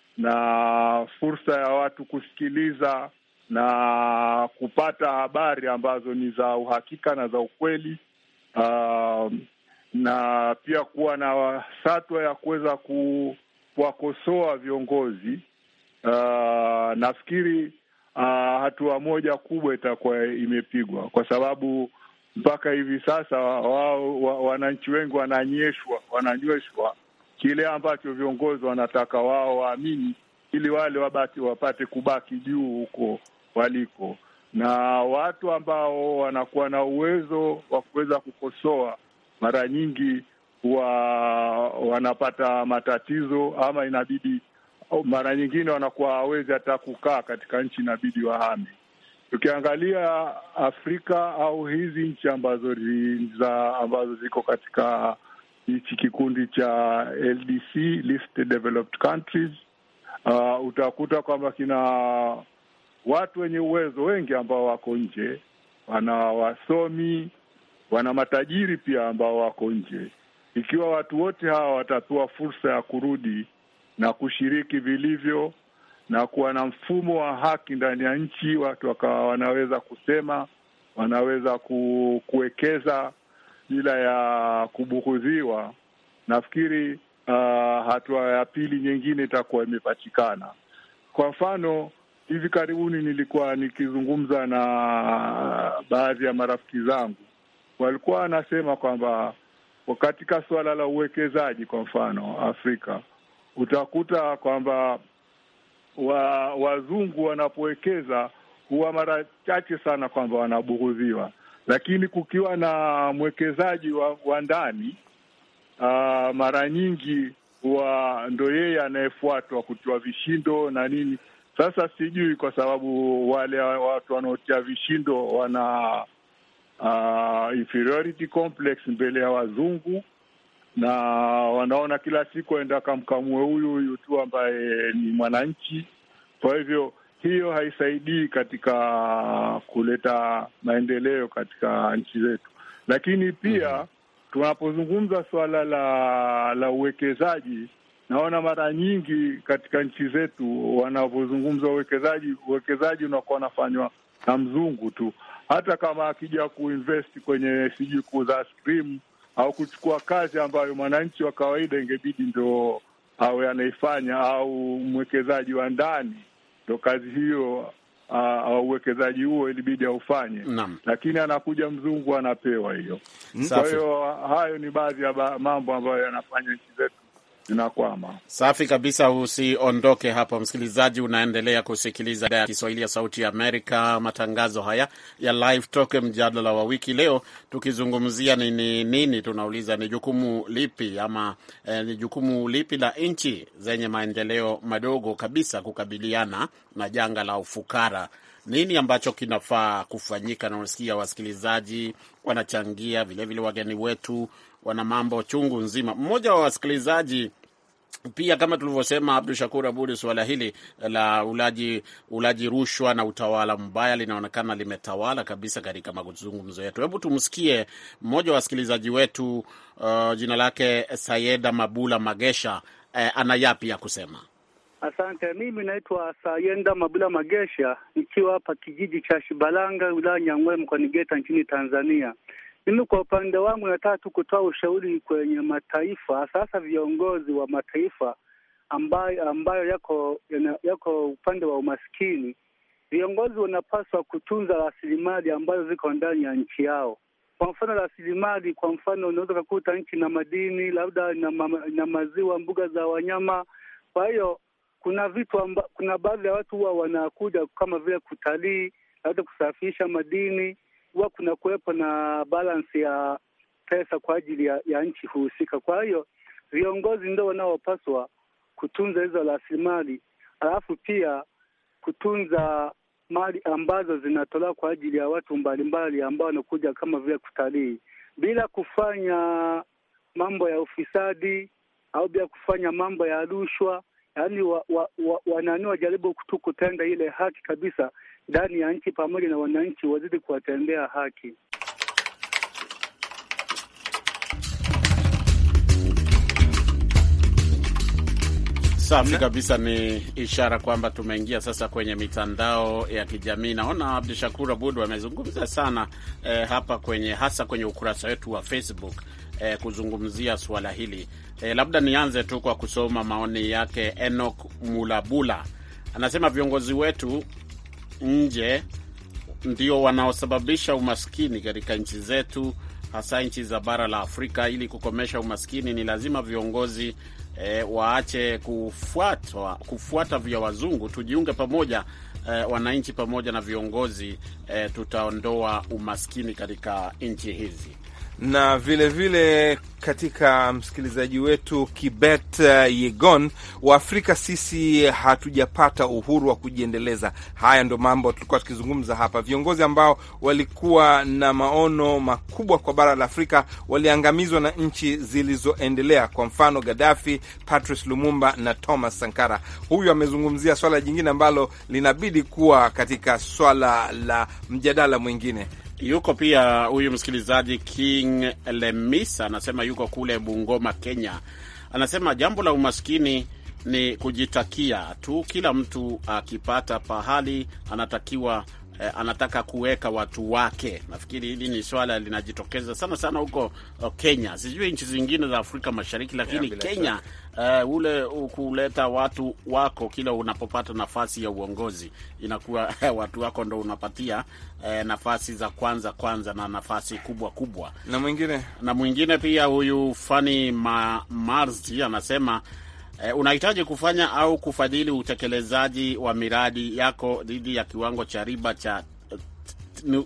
na fursa ya watu kusikiliza na kupata habari ambazo ni za uhakika na za ukweli, uh, na pia kuwa na satwa ya kuweza kuwakosoa viongozi, uh, nafikiri uh, hatua moja kubwa itakuwa imepigwa, kwa sababu mpaka hivi sasa wao wa, wananchi wengi wananyeshwa wananyweshwa kile ambacho viongozi wanataka wao waamini, ili wale wabaki wapate kubaki juu huko waliko. Na watu ambao wanakuwa na uwezo wa kuweza kukosoa mara nyingi wa wanapata matatizo, ama inabidi mara nyingine wanakuwa hawezi hata kukaa katika nchi, inabidi wahame. Tukiangalia Afrika au hizi nchi ambazo za ambazo ziko katika hichi kikundi cha L D C, Least Developed Countries, uh, utakuta kwamba kina watu wenye uwezo wengi ambao wako nje, wana wasomi, wana matajiri pia ambao wako nje. Ikiwa watu wote hawa watapewa fursa ya kurudi na kushiriki vilivyo na kuwa na mfumo wa haki ndani ya nchi, watu wakawa wanaweza kusema, wanaweza ku, kuwekeza bila ya kubughudhiwa, nafikiri uh, hatua ya pili nyingine itakuwa imepatikana. Kwa mfano, hivi karibuni nilikuwa nikizungumza na baadhi ya marafiki zangu, walikuwa wanasema kwamba katika suala la uwekezaji, kwa mfano Afrika, utakuta kwamba wa, wazungu wanapowekeza huwa mara chache sana kwamba wanabughudhiwa, lakini kukiwa na mwekezaji wa, wa ndani uh, mara nyingi huwa ndo yeye anayefuatwa kutoa vishindo na nini. Sasa sijui, kwa sababu wale watu wanaotia vishindo wana uh, inferiority complex mbele ya wazungu, na wanaona kila siku aenda kamkamue huyu huyu tu ambaye ni mwananchi. Kwa hivyo hiyo haisaidii katika kuleta maendeleo katika nchi zetu. Lakini pia mm-hmm. tunapozungumza swala la la uwekezaji, naona mara nyingi katika nchi zetu wanapozungumza uwekezaji, uwekezaji unakuwa unafanywa na mzungu tu. Hata kama akija kuinvest kwenye sijui kuuza ice cream au kuchukua kazi ambayo mwananchi wa kawaida ingebidi ndo awe anaifanya, au mwekezaji wa ndani ndo kazi hiyo uh, uwekezaji huo ilibidi aufanye, lakini anakuja mzungu anapewa hiyo. Kwa hiyo hayo ni baadhi ya ba, mambo ambayo yanafanya nchi zetu zinakwama. Safi kabisa. Usiondoke hapo msikilizaji, unaendelea kusikiliza idhaa ya Kiswahili ya Sauti ya Amerika, matangazo haya ya Live Talk, mjadala wa wiki. Leo tukizungumzia ni nini, nini tunauliza ni jukumu lipi ama eh, ni jukumu lipi la nchi zenye maendeleo madogo kabisa kukabiliana na janga la ufukara. Nini ambacho kinafaa kufanyika? Na unasikia wasikilizaji wanachangia, vile vile wageni wetu wana mambo chungu nzima. Mmoja wa wasikilizaji pia, kama tulivyosema, Abdul Shakur Abud, suala hili la ulaji ulaji rushwa na utawala mbaya linaonekana limetawala kabisa katika mazungumzo yetu. Hebu tumsikie mmoja wa wasikilizaji wetu, uh, jina lake Sayeda Mabula Magesha, uh, ana yapi ya kusema. Asante. Mimi naitwa Sayenda Mabula Magesha, nikiwa hapa kijiji cha Shibalanga, wilaya Nyang'hwale, mkoani Geita, nchini Tanzania. Mimi kwa upande wangu nataka tu kutoa ushauri kwenye mataifa, sasa viongozi wa mataifa ambayo ambayo yako yako upande wa umaskini. Viongozi wanapaswa kutunza rasilimali ambazo ziko ndani ya nchi yao. Kwa mfano rasilimali, kwa mfano unaweza kukuta nchi na madini, labda na, ma, na maziwa, mbuga za wanyama. Kwa hiyo kuna vitu amba, kuna baadhi ya watu huwa wanakuja kama vile kutalii, labda kusafisha madini, huwa kuna kuwepo na balance ya pesa kwa ajili ya, ya nchi husika. Kwa hiyo viongozi ndio wanaopaswa kutunza hizo rasilimali, alafu pia kutunza mali ambazo zinatolewa kwa ajili ya watu mbalimbali ambao wanakuja kama vile kutalii, bila kufanya mambo ya ufisadi au bila kufanya mambo ya rushwa. Yaani wa, wa, wa, wanani wajaribu kutu kutenda ile haki kabisa ndani ya nchi, pamoja na wananchi wazidi kuwatendea haki. Safi kabisa. Ni ishara kwamba tumeingia sasa kwenye mitandao ya kijamii. Naona Abdul Shakur Abud amezungumza sana eh, hapa kwenye hasa kwenye ukurasa wetu wa Facebook eh, kuzungumzia swala hili. Eh, labda nianze tu kwa kusoma maoni yake. Enoch Mulabula anasema viongozi wetu nje ndio wanaosababisha umaskini katika nchi zetu, hasa nchi za bara la Afrika. Ili kukomesha umaskini ni lazima viongozi E, waache kufuata kufuata vya wazungu, tujiunge pamoja, e, wananchi pamoja na viongozi, e, tutaondoa umaskini katika nchi hizi. Na vile vile katika msikilizaji wetu Kibet uh, Yegon wa Afrika, sisi hatujapata uhuru wa kujiendeleza. Haya ndo mambo tulikuwa tukizungumza hapa. Viongozi ambao walikuwa na maono makubwa kwa bara la Afrika waliangamizwa na nchi zilizoendelea, kwa mfano Gaddafi, Patrice Lumumba na Thomas Sankara. Huyu amezungumzia swala jingine ambalo linabidi kuwa katika swala la mjadala mwingine. Yuko pia huyu msikilizaji King Lemisa, anasema yuko kule Bungoma, Kenya. Anasema jambo la umaskini ni kujitakia tu. Kila mtu akipata pahali anatakiwa eh, anataka kuweka watu wake. Nafikiri hili ni swala linajitokeza sana sana huko uh, Kenya. Sijui nchi zingine za Afrika Mashariki, lakini yeah, Kenya uh, ule kuleta watu wako kila unapopata nafasi ya uongozi inakuwa watu wako ndo unapatia uh, nafasi za kwanza kwanza na nafasi kubwa kubwa. Na mwingine na mwingine pia huyu Fanny Ma, Marzi anasema Uh, unahitaji kufanya au kufadhili utekelezaji wa miradi yako dhidi ya kiwango cha riba cha uh,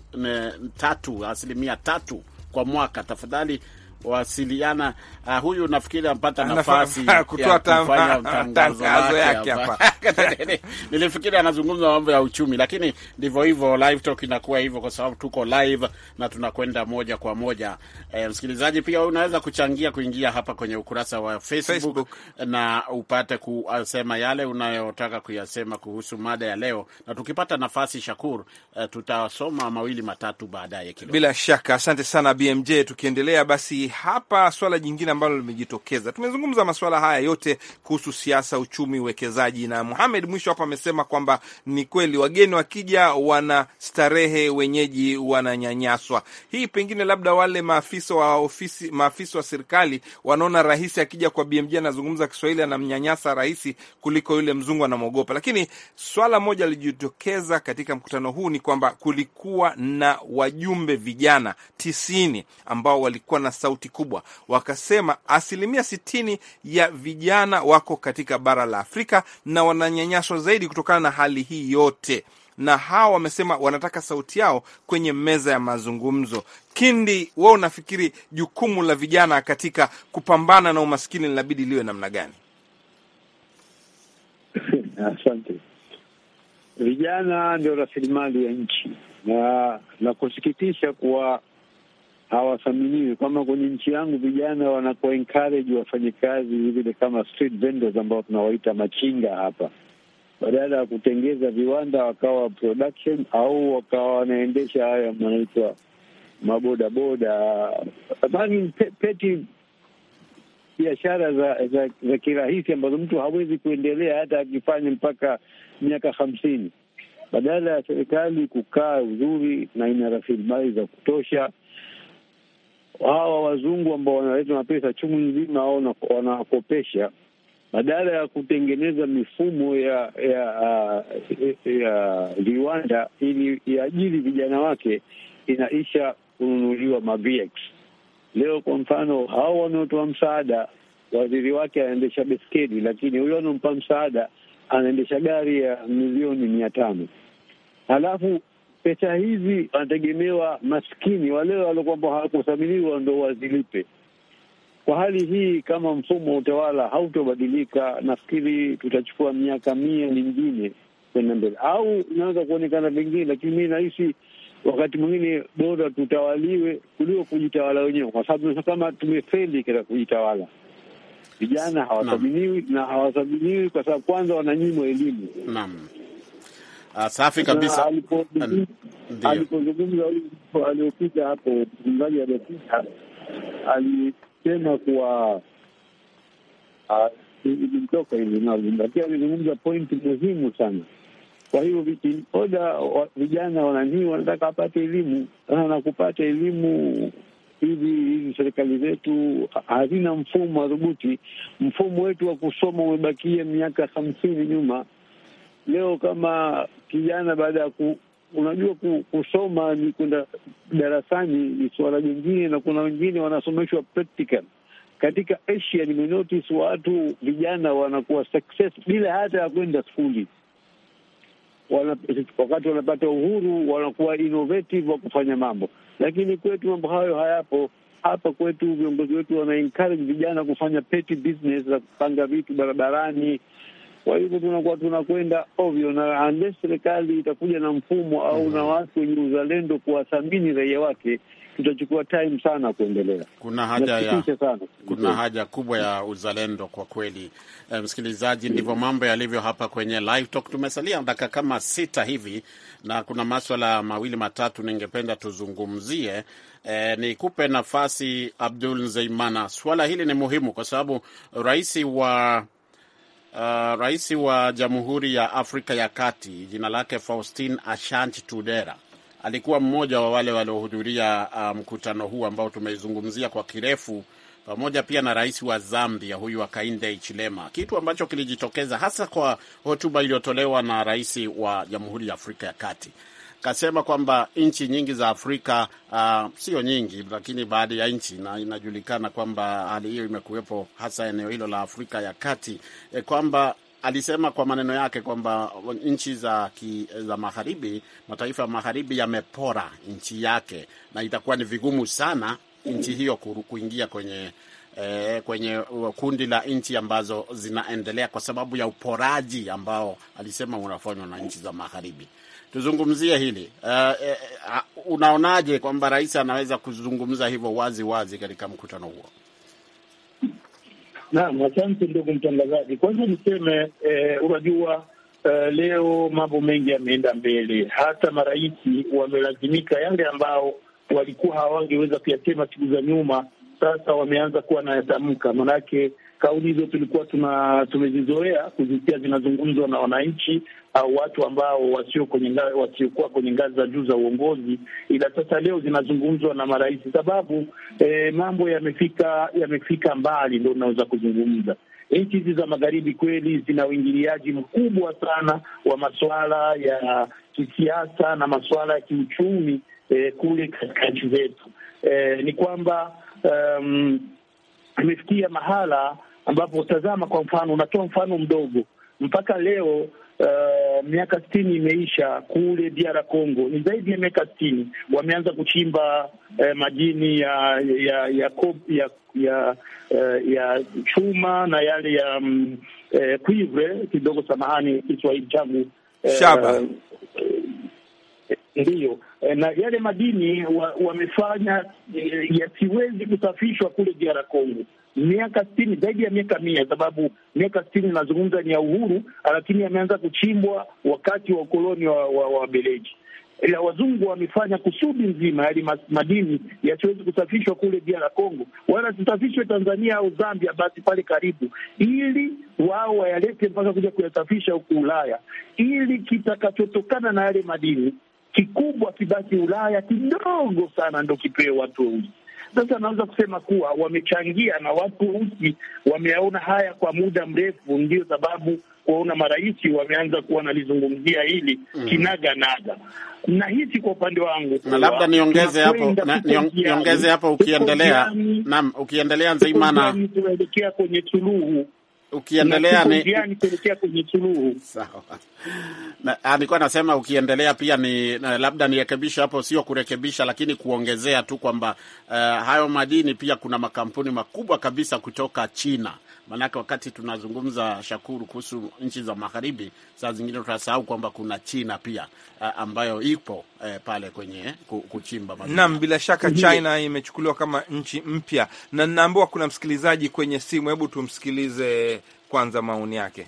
tatu asilimia tatu kwa mwaka. Tafadhali wasiliana. Uh, huyu nafikiri ampata nafasi ya kufanya tangazo yake hapa. Nilifikiri anazungumza mambo ya uchumi, lakini ndivyo hivyo, live talk inakuwa hivyo kwa sababu tuko live na tunakwenda moja kwa moja. E, msikilizaji pia unaweza kuchangia kuingia hapa kwenye ukurasa wa Facebook, Facebook na upate kusema yale unayotaka kuyasema kuhusu mada ya leo, na tukipata nafasi Shakur, e, tutasoma mawili matatu baadaye kidogo. Bila shaka, asante sana B M J. Tukiendelea basi hapa swala jingine ambalo limejitokeza. Tumezungumza masuala haya yote kuhusu siasa, uchumi, uwekezaji, na Mohamed mwisho hapa amesema kwamba ni kweli wageni wakija wana starehe, wenyeji wananyanyaswa. Hii pengine labda wale maafisa wa ofisi, maafisa wa serikali wanaona rahisi akija kwa B M J anazungumza Kiswahili anamnyanyasa rahisi kuliko yule mzungu anamwogopa. Lakini swala moja lilijitokeza katika mkutano huu ni kwamba kulikuwa na wajumbe vijana tisini ambao walikuwa na sauti kubwa, wakasema asilimia sitini ya vijana wako katika bara la Afrika na wananyanyaswa zaidi kutokana na hali hii yote, na hawa wamesema wanataka sauti yao kwenye meza ya mazungumzo. Kindi, wewe unafikiri jukumu la vijana katika kupambana na umaskini linabidi liwe namna gani? Asante. Vijana ndio rasilimali ya nchi, na na kusikitisha kuwa hawathaminiwi. Kama kwenye nchi yangu vijana wanakuwa encourage wafanye kazi vile kama street vendors ambao tunawaita machinga hapa, badala ya kutengeza viwanda wakawa production au wakawa wanaendesha haya mnaitwa maboda boda, bali pe, peti biashara za, za, za kirahisi ambazo mtu hawezi kuendelea hata akifanya mpaka miaka hamsini. Badala ya serikali kukaa uzuri na ina rasilimali za kutosha, hawa wazungu ambao wanaleta na pesa chungu nzima au wanakopesha, badala ya kutengeneza mifumo ya ya ya viwanda ili iajiri vijana wake, inaisha kununuliwa ma V X. Leo kwa mfano hao wanaotoa msaada, waziri wake anaendesha beskeli, lakini huyo anompa msaada anaendesha gari ya milioni mia tano. Halafu pesa hizi wanategemewa maskini wale waliokuwa hawakuthaminiwa ndio wazilipe. Kwa hali hii, kama mfumo wa utawala hautobadilika, nafikiri tutachukua miaka mia mingine kwenda mbele, au inaweza kuonekana vingine, lakini mimi nahisi wakati mwingine bora tutawaliwe kuliko kujitawala wenyewe, kwa sababu kama tumefeli katika kujitawala. Vijana hawathaminiwi na hawathaminiwi kwa sababu kwanza wananyimwa elimu. Naam. Uh, safi kabisa. Alipozungumza aliopita hapo, mzungumzaji aliyopita alisema kuwa ilimtoka hivi na lakini alizungumza pointi muhimu sana. Kwa hiyo oda vijana wananii wanataka apate elimu, na kupata elimu hivi hivi serikali zetu hazina mfumo madhubuti. Mfumo wetu wa kusoma umebakia miaka hamsini nyuma. Leo kama kijana baada ya ku, unajua ku, kusoma ni kwenda darasani ni swala jingine, na kuna wengine wanasomeshwa practical. Katika Asia nimenotice watu vijana wanakuwa success bila hata ya kwenda skuli. Wana, wakati wanapata uhuru wanakuwa innovative wa kufanya mambo, lakini kwetu mambo hayo hayapo. Hapa kwetu viongozi wetu wana encourage vijana kufanya petty business za kupanga vitu barabarani. Kwa hivyo tunakuwa tunakwenda ovyo, na unless serikali itakuja na mfumo au mm-hmm. na watu wenye uzalendo kuwathamini raia wake, tutachukua time sana kuendelea. Kuna haja ya kuna haja kubwa ya uzalendo kwa kweli. E, msikilizaji, ndivyo mambo yalivyo hapa kwenye Live Talk. Tumesalia dakika kama sita hivi na kuna masuala mawili matatu ningependa tuzungumzie. E, nikupe nafasi Abdul Nzeimana. Swala hili ni muhimu kwa sababu rais wa Uh, rais wa Jamhuri ya Afrika ya Kati, jina lake Faustin Ashanti Tudera, alikuwa mmoja wa wale waliohudhuria uh, mkutano huu ambao tumeizungumzia kwa kirefu, pamoja pia na rais wa Zambia huyu Hakainde Hichilema. Kitu ambacho kilijitokeza hasa kwa hotuba iliyotolewa na rais wa Jamhuri ya Afrika ya Kati, kasema kwamba nchi nyingi za Afrika, uh, sio nyingi lakini baadhi ya nchi, na inajulikana kwamba hali hiyo imekuwepo hasa eneo hilo la Afrika ya Kati, e, kwamba alisema kwa maneno yake kwamba nchi za ki, za magharibi, mataifa ya magharibi yamepora nchi yake na itakuwa ni vigumu sana nchi hiyo kuingia kwenye eh, kwenye kundi la nchi ambazo zinaendelea kwa sababu ya uporaji ambao alisema unafanywa na nchi za magharibi. Tuzungumzie hili. Uh, uh, unaonaje kwamba rais anaweza kuzungumza hivyo wazi wazi katika mkutano huo? Naam, asante ndugu mtangazaji. Kwanza niseme eh, unajua eh, leo mambo mengi yameenda mbele. Hata marais wamelazimika yale ambao walikuwa hawangeweza kuyasema siku za nyuma, sasa wameanza kuwa na yatamka. Manake kauli hizo tulikuwa tuna tumezizoea kuzisikia zinazungumzwa na wananchi au watu ambao wasio kwenye ngazi, wasiokuwa kwenye ngazi za juu za uongozi, ila sasa leo zinazungumzwa na marais, sababu eh, mambo yamefika yamefika mbali, ndio tunaweza kuzungumza. Nchi hizi za magharibi kweli zina uingiliaji mkubwa sana wa masuala ya kisiasa na masuala ya kiuchumi eh, kule katika nchi zetu. Eh, ni kwamba um, imefikia mahala ambapo, tazama kwa mfano, unatoa mfano mdogo, mpaka leo uh, miaka sitini imeisha kule D R Congo, ni zaidi ya miaka sitini wameanza kuchimba uh, madini ya ya ya ya, ya, uh, ya chuma na yale ya um, uh, cuivre kidogo, samahani Kiswahili changu, uh, shaba. Ndiyo, na yale madini wamefanya wa yasiwezi kusafishwa kule D R Congo miaka sitini, zaidi ya miaka mia, sababu miaka sitini nazungumza ni ya uhuru, lakini yameanza kuchimbwa wakati wa ukoloni wa Wabeleji. Ila wazungu wamefanya kusudi nzima yale madini yasiwezi kusafishwa kule D R Congo, wala tusafishwe Tanzania au Zambia, basi pale karibu, ili wao wayalete mpaka kuja kuyasafisha huku Ulaya, ili kitakachotokana na yale madini kikubwa kibaki Ulaya, kidogo sana ndo kipewe watu weusi. Sasa naweza kusema kuwa wamechangia, na watu weusi wameona haya kwa muda mrefu, ndio sababu kuona marais wameanza kuwa nalizungumzia hili mm. kinaga naga. Na hisi kwa upande wangu, na labda niongeze hapo na, niongeze hapo ukiendelea naam ukiendelea Nzeyimana tunaelekea kwenye suluhu ukiendelea ni kuelekea kwenye suluhu. Sawa. Na nilikuwa nasema ukiendelea pia ni na, labda nirekebisha hapo, sio kurekebisha lakini kuongezea tu kwamba uh, hayo madini pia kuna makampuni makubwa kabisa kutoka China. Maanake wakati tunazungumza, Shakuru, kuhusu nchi za magharibi, saa zingine tunasahau kwamba kuna China pia uh, ambayo ipo uh, pale kwenye kuchimba madini. Naam, bila shaka China imechukuliwa kama nchi mpya, na ninaambiwa kuna msikilizaji kwenye simu. Hebu tumsikilize kwanza maoni yake.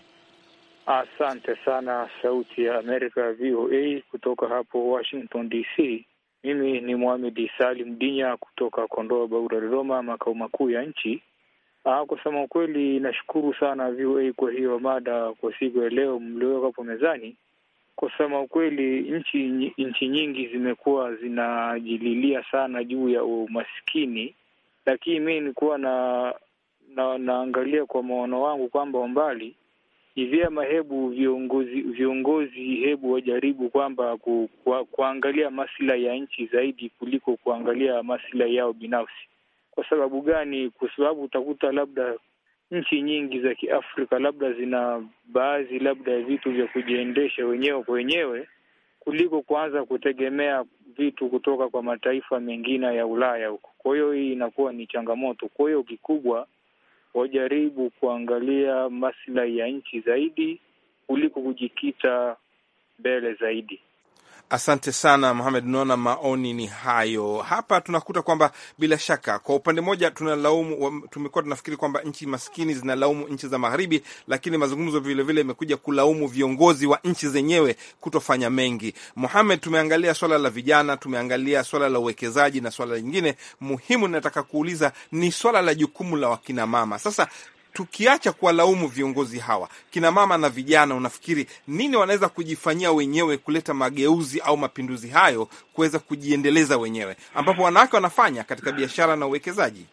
Asante sana Sauti ya Amerika V O A kutoka hapo Washington D C. Mimi ni Mohamed Salim Dinya kutoka Kondoa Baura Dodoma, makao makuu ya nchi. Ah, kusema ukweli nashukuru sana V O A kwa hiyo mada kwa siku ya leo mlioweka hapo mezani. Kusema ukweli nchi nchi nyingi zimekuwa zinajililia sana juu ya umaskini, lakini mimi nilikuwa na, na naangalia kwa maono wangu kwamba mbali ni vyema hebu viongozi viongozi hebu wajaribu kwamba ku, ku, kuangalia maslahi ya nchi zaidi kuliko kuangalia maslahi yao binafsi. Kwa sababu gani? Kwa sababu utakuta labda nchi nyingi za Kiafrika labda zina baadhi labda ya vitu vya kujiendesha wenyewe kwa wenyewe kuliko kuanza kutegemea vitu kutoka kwa mataifa mengine ya Ulaya huko. Kwa hiyo hii inakuwa ni changamoto. Kwa hiyo kikubwa wajaribu kuangalia maslahi ya nchi zaidi kuliko kujikita mbele zaidi. Asante sana Mohamed, naona maoni ni hayo. Hapa tunakuta kwamba bila shaka kwa upande mmoja tunalaumu, tumekuwa tunafikiri kwamba nchi maskini zinalaumu nchi za magharibi, lakini mazungumzo vile vile imekuja kulaumu viongozi wa nchi zenyewe kutofanya mengi. Mohamed, tumeangalia swala la vijana, tumeangalia swala la uwekezaji, na swala lingine muhimu nataka kuuliza ni swala la jukumu la wakina mama. Sasa tukiacha kuwalaumu viongozi hawa, kina mama na vijana, unafikiri nini wanaweza kujifanyia wenyewe kuleta mageuzi au mapinduzi hayo kuweza kujiendeleza wenyewe, ambapo wanawake wanafanya katika biashara na uwekezaji?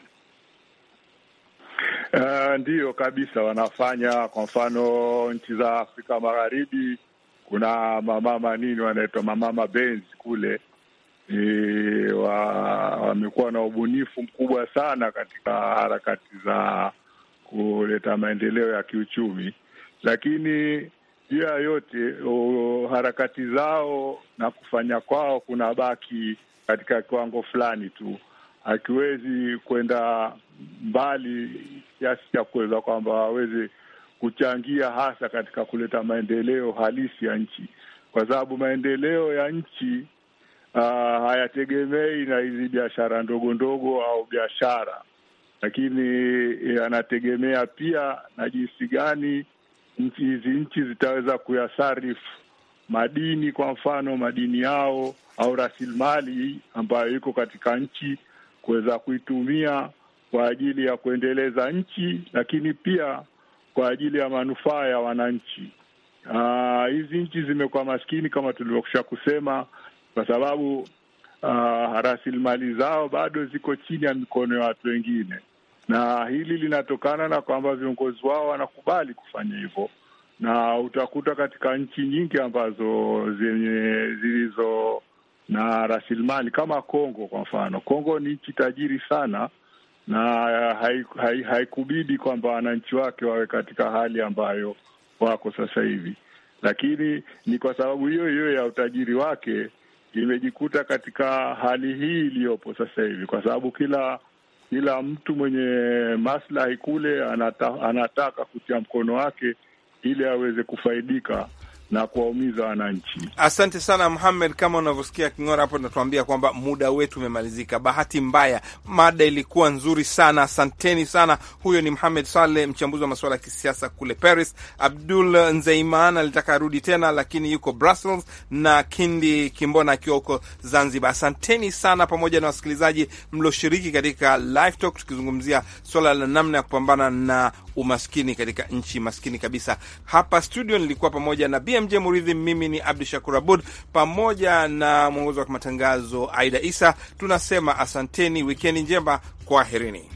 Uh, ndiyo kabisa wanafanya. Kwa mfano nchi za Afrika Magharibi kuna mamama nini wanaitwa mamama Benz kule, e, wamekuwa na ubunifu mkubwa sana katika harakati za kuleta maendeleo ya kiuchumi, lakini pia yote o, harakati zao na kufanya kwao kuna baki katika kiwango fulani tu, hakiwezi kwenda mbali kiasi cha kuweza kwamba waweze kuchangia hasa katika kuleta maendeleo halisi ya nchi, kwa sababu maendeleo ya nchi uh, hayategemei na hizi biashara ndogo ndogo au biashara, lakini yanategemea pia na jinsi gani nchi hizi nchi zitaweza kuyasarifu madini, kwa mfano madini yao au rasilimali ambayo iko katika nchi, kuweza kuitumia kwa ajili ya kuendeleza nchi, lakini pia kwa ajili ya manufaa ya wananchi. Uh, hizi nchi zimekuwa maskini kama tulivyokwisha kusema kwa sababu uh, rasilimali zao bado ziko chini ya mikono ya watu wengine, na hili linatokana na kwamba viongozi wao wanakubali kufanya hivyo. Na utakuta katika nchi nyingi ambazo zenye zilizo na rasilimali kama Kongo kwa mfano. Kongo ni nchi tajiri sana na haikubidi hai, hai kwamba wananchi wake wawe katika hali ambayo wako sasa hivi, lakini ni kwa sababu hiyo hiyo ya utajiri wake imejikuta katika hali hii iliyopo sasa hivi, kwa sababu kila kila mtu mwenye maslahi kule anata, anataka kutia mkono wake ili aweze kufaidika na kuwaumiza wananchi. Asante sana Muhammad, kama unavyosikia King'ora hapo natuambia kwamba muda wetu umemalizika. Bahati mbaya, mada ilikuwa nzuri sana. Asanteni sana. Huyo ni Muhammad Saleh, mchambuzi wa masuala ya kisiasa kule Paris. Abdul Nzeiman alitaka arudi tena lakini yuko Brussels, na Kindi Kimbona akiwa huko Zanzibar. Asanteni sana pamoja na wasikilizaji mlioshiriki katika live talk tukizungumzia swala la namna ya kupambana na umaskini katika nchi maskini kabisa. Hapa studio nilikuwa pamoja na B M J Muridhi, mimi ni Abdu Shakur Abud pamoja na mwongozi wa matangazo Aida Isa. Tunasema asanteni, wikendi njema, kwaherini.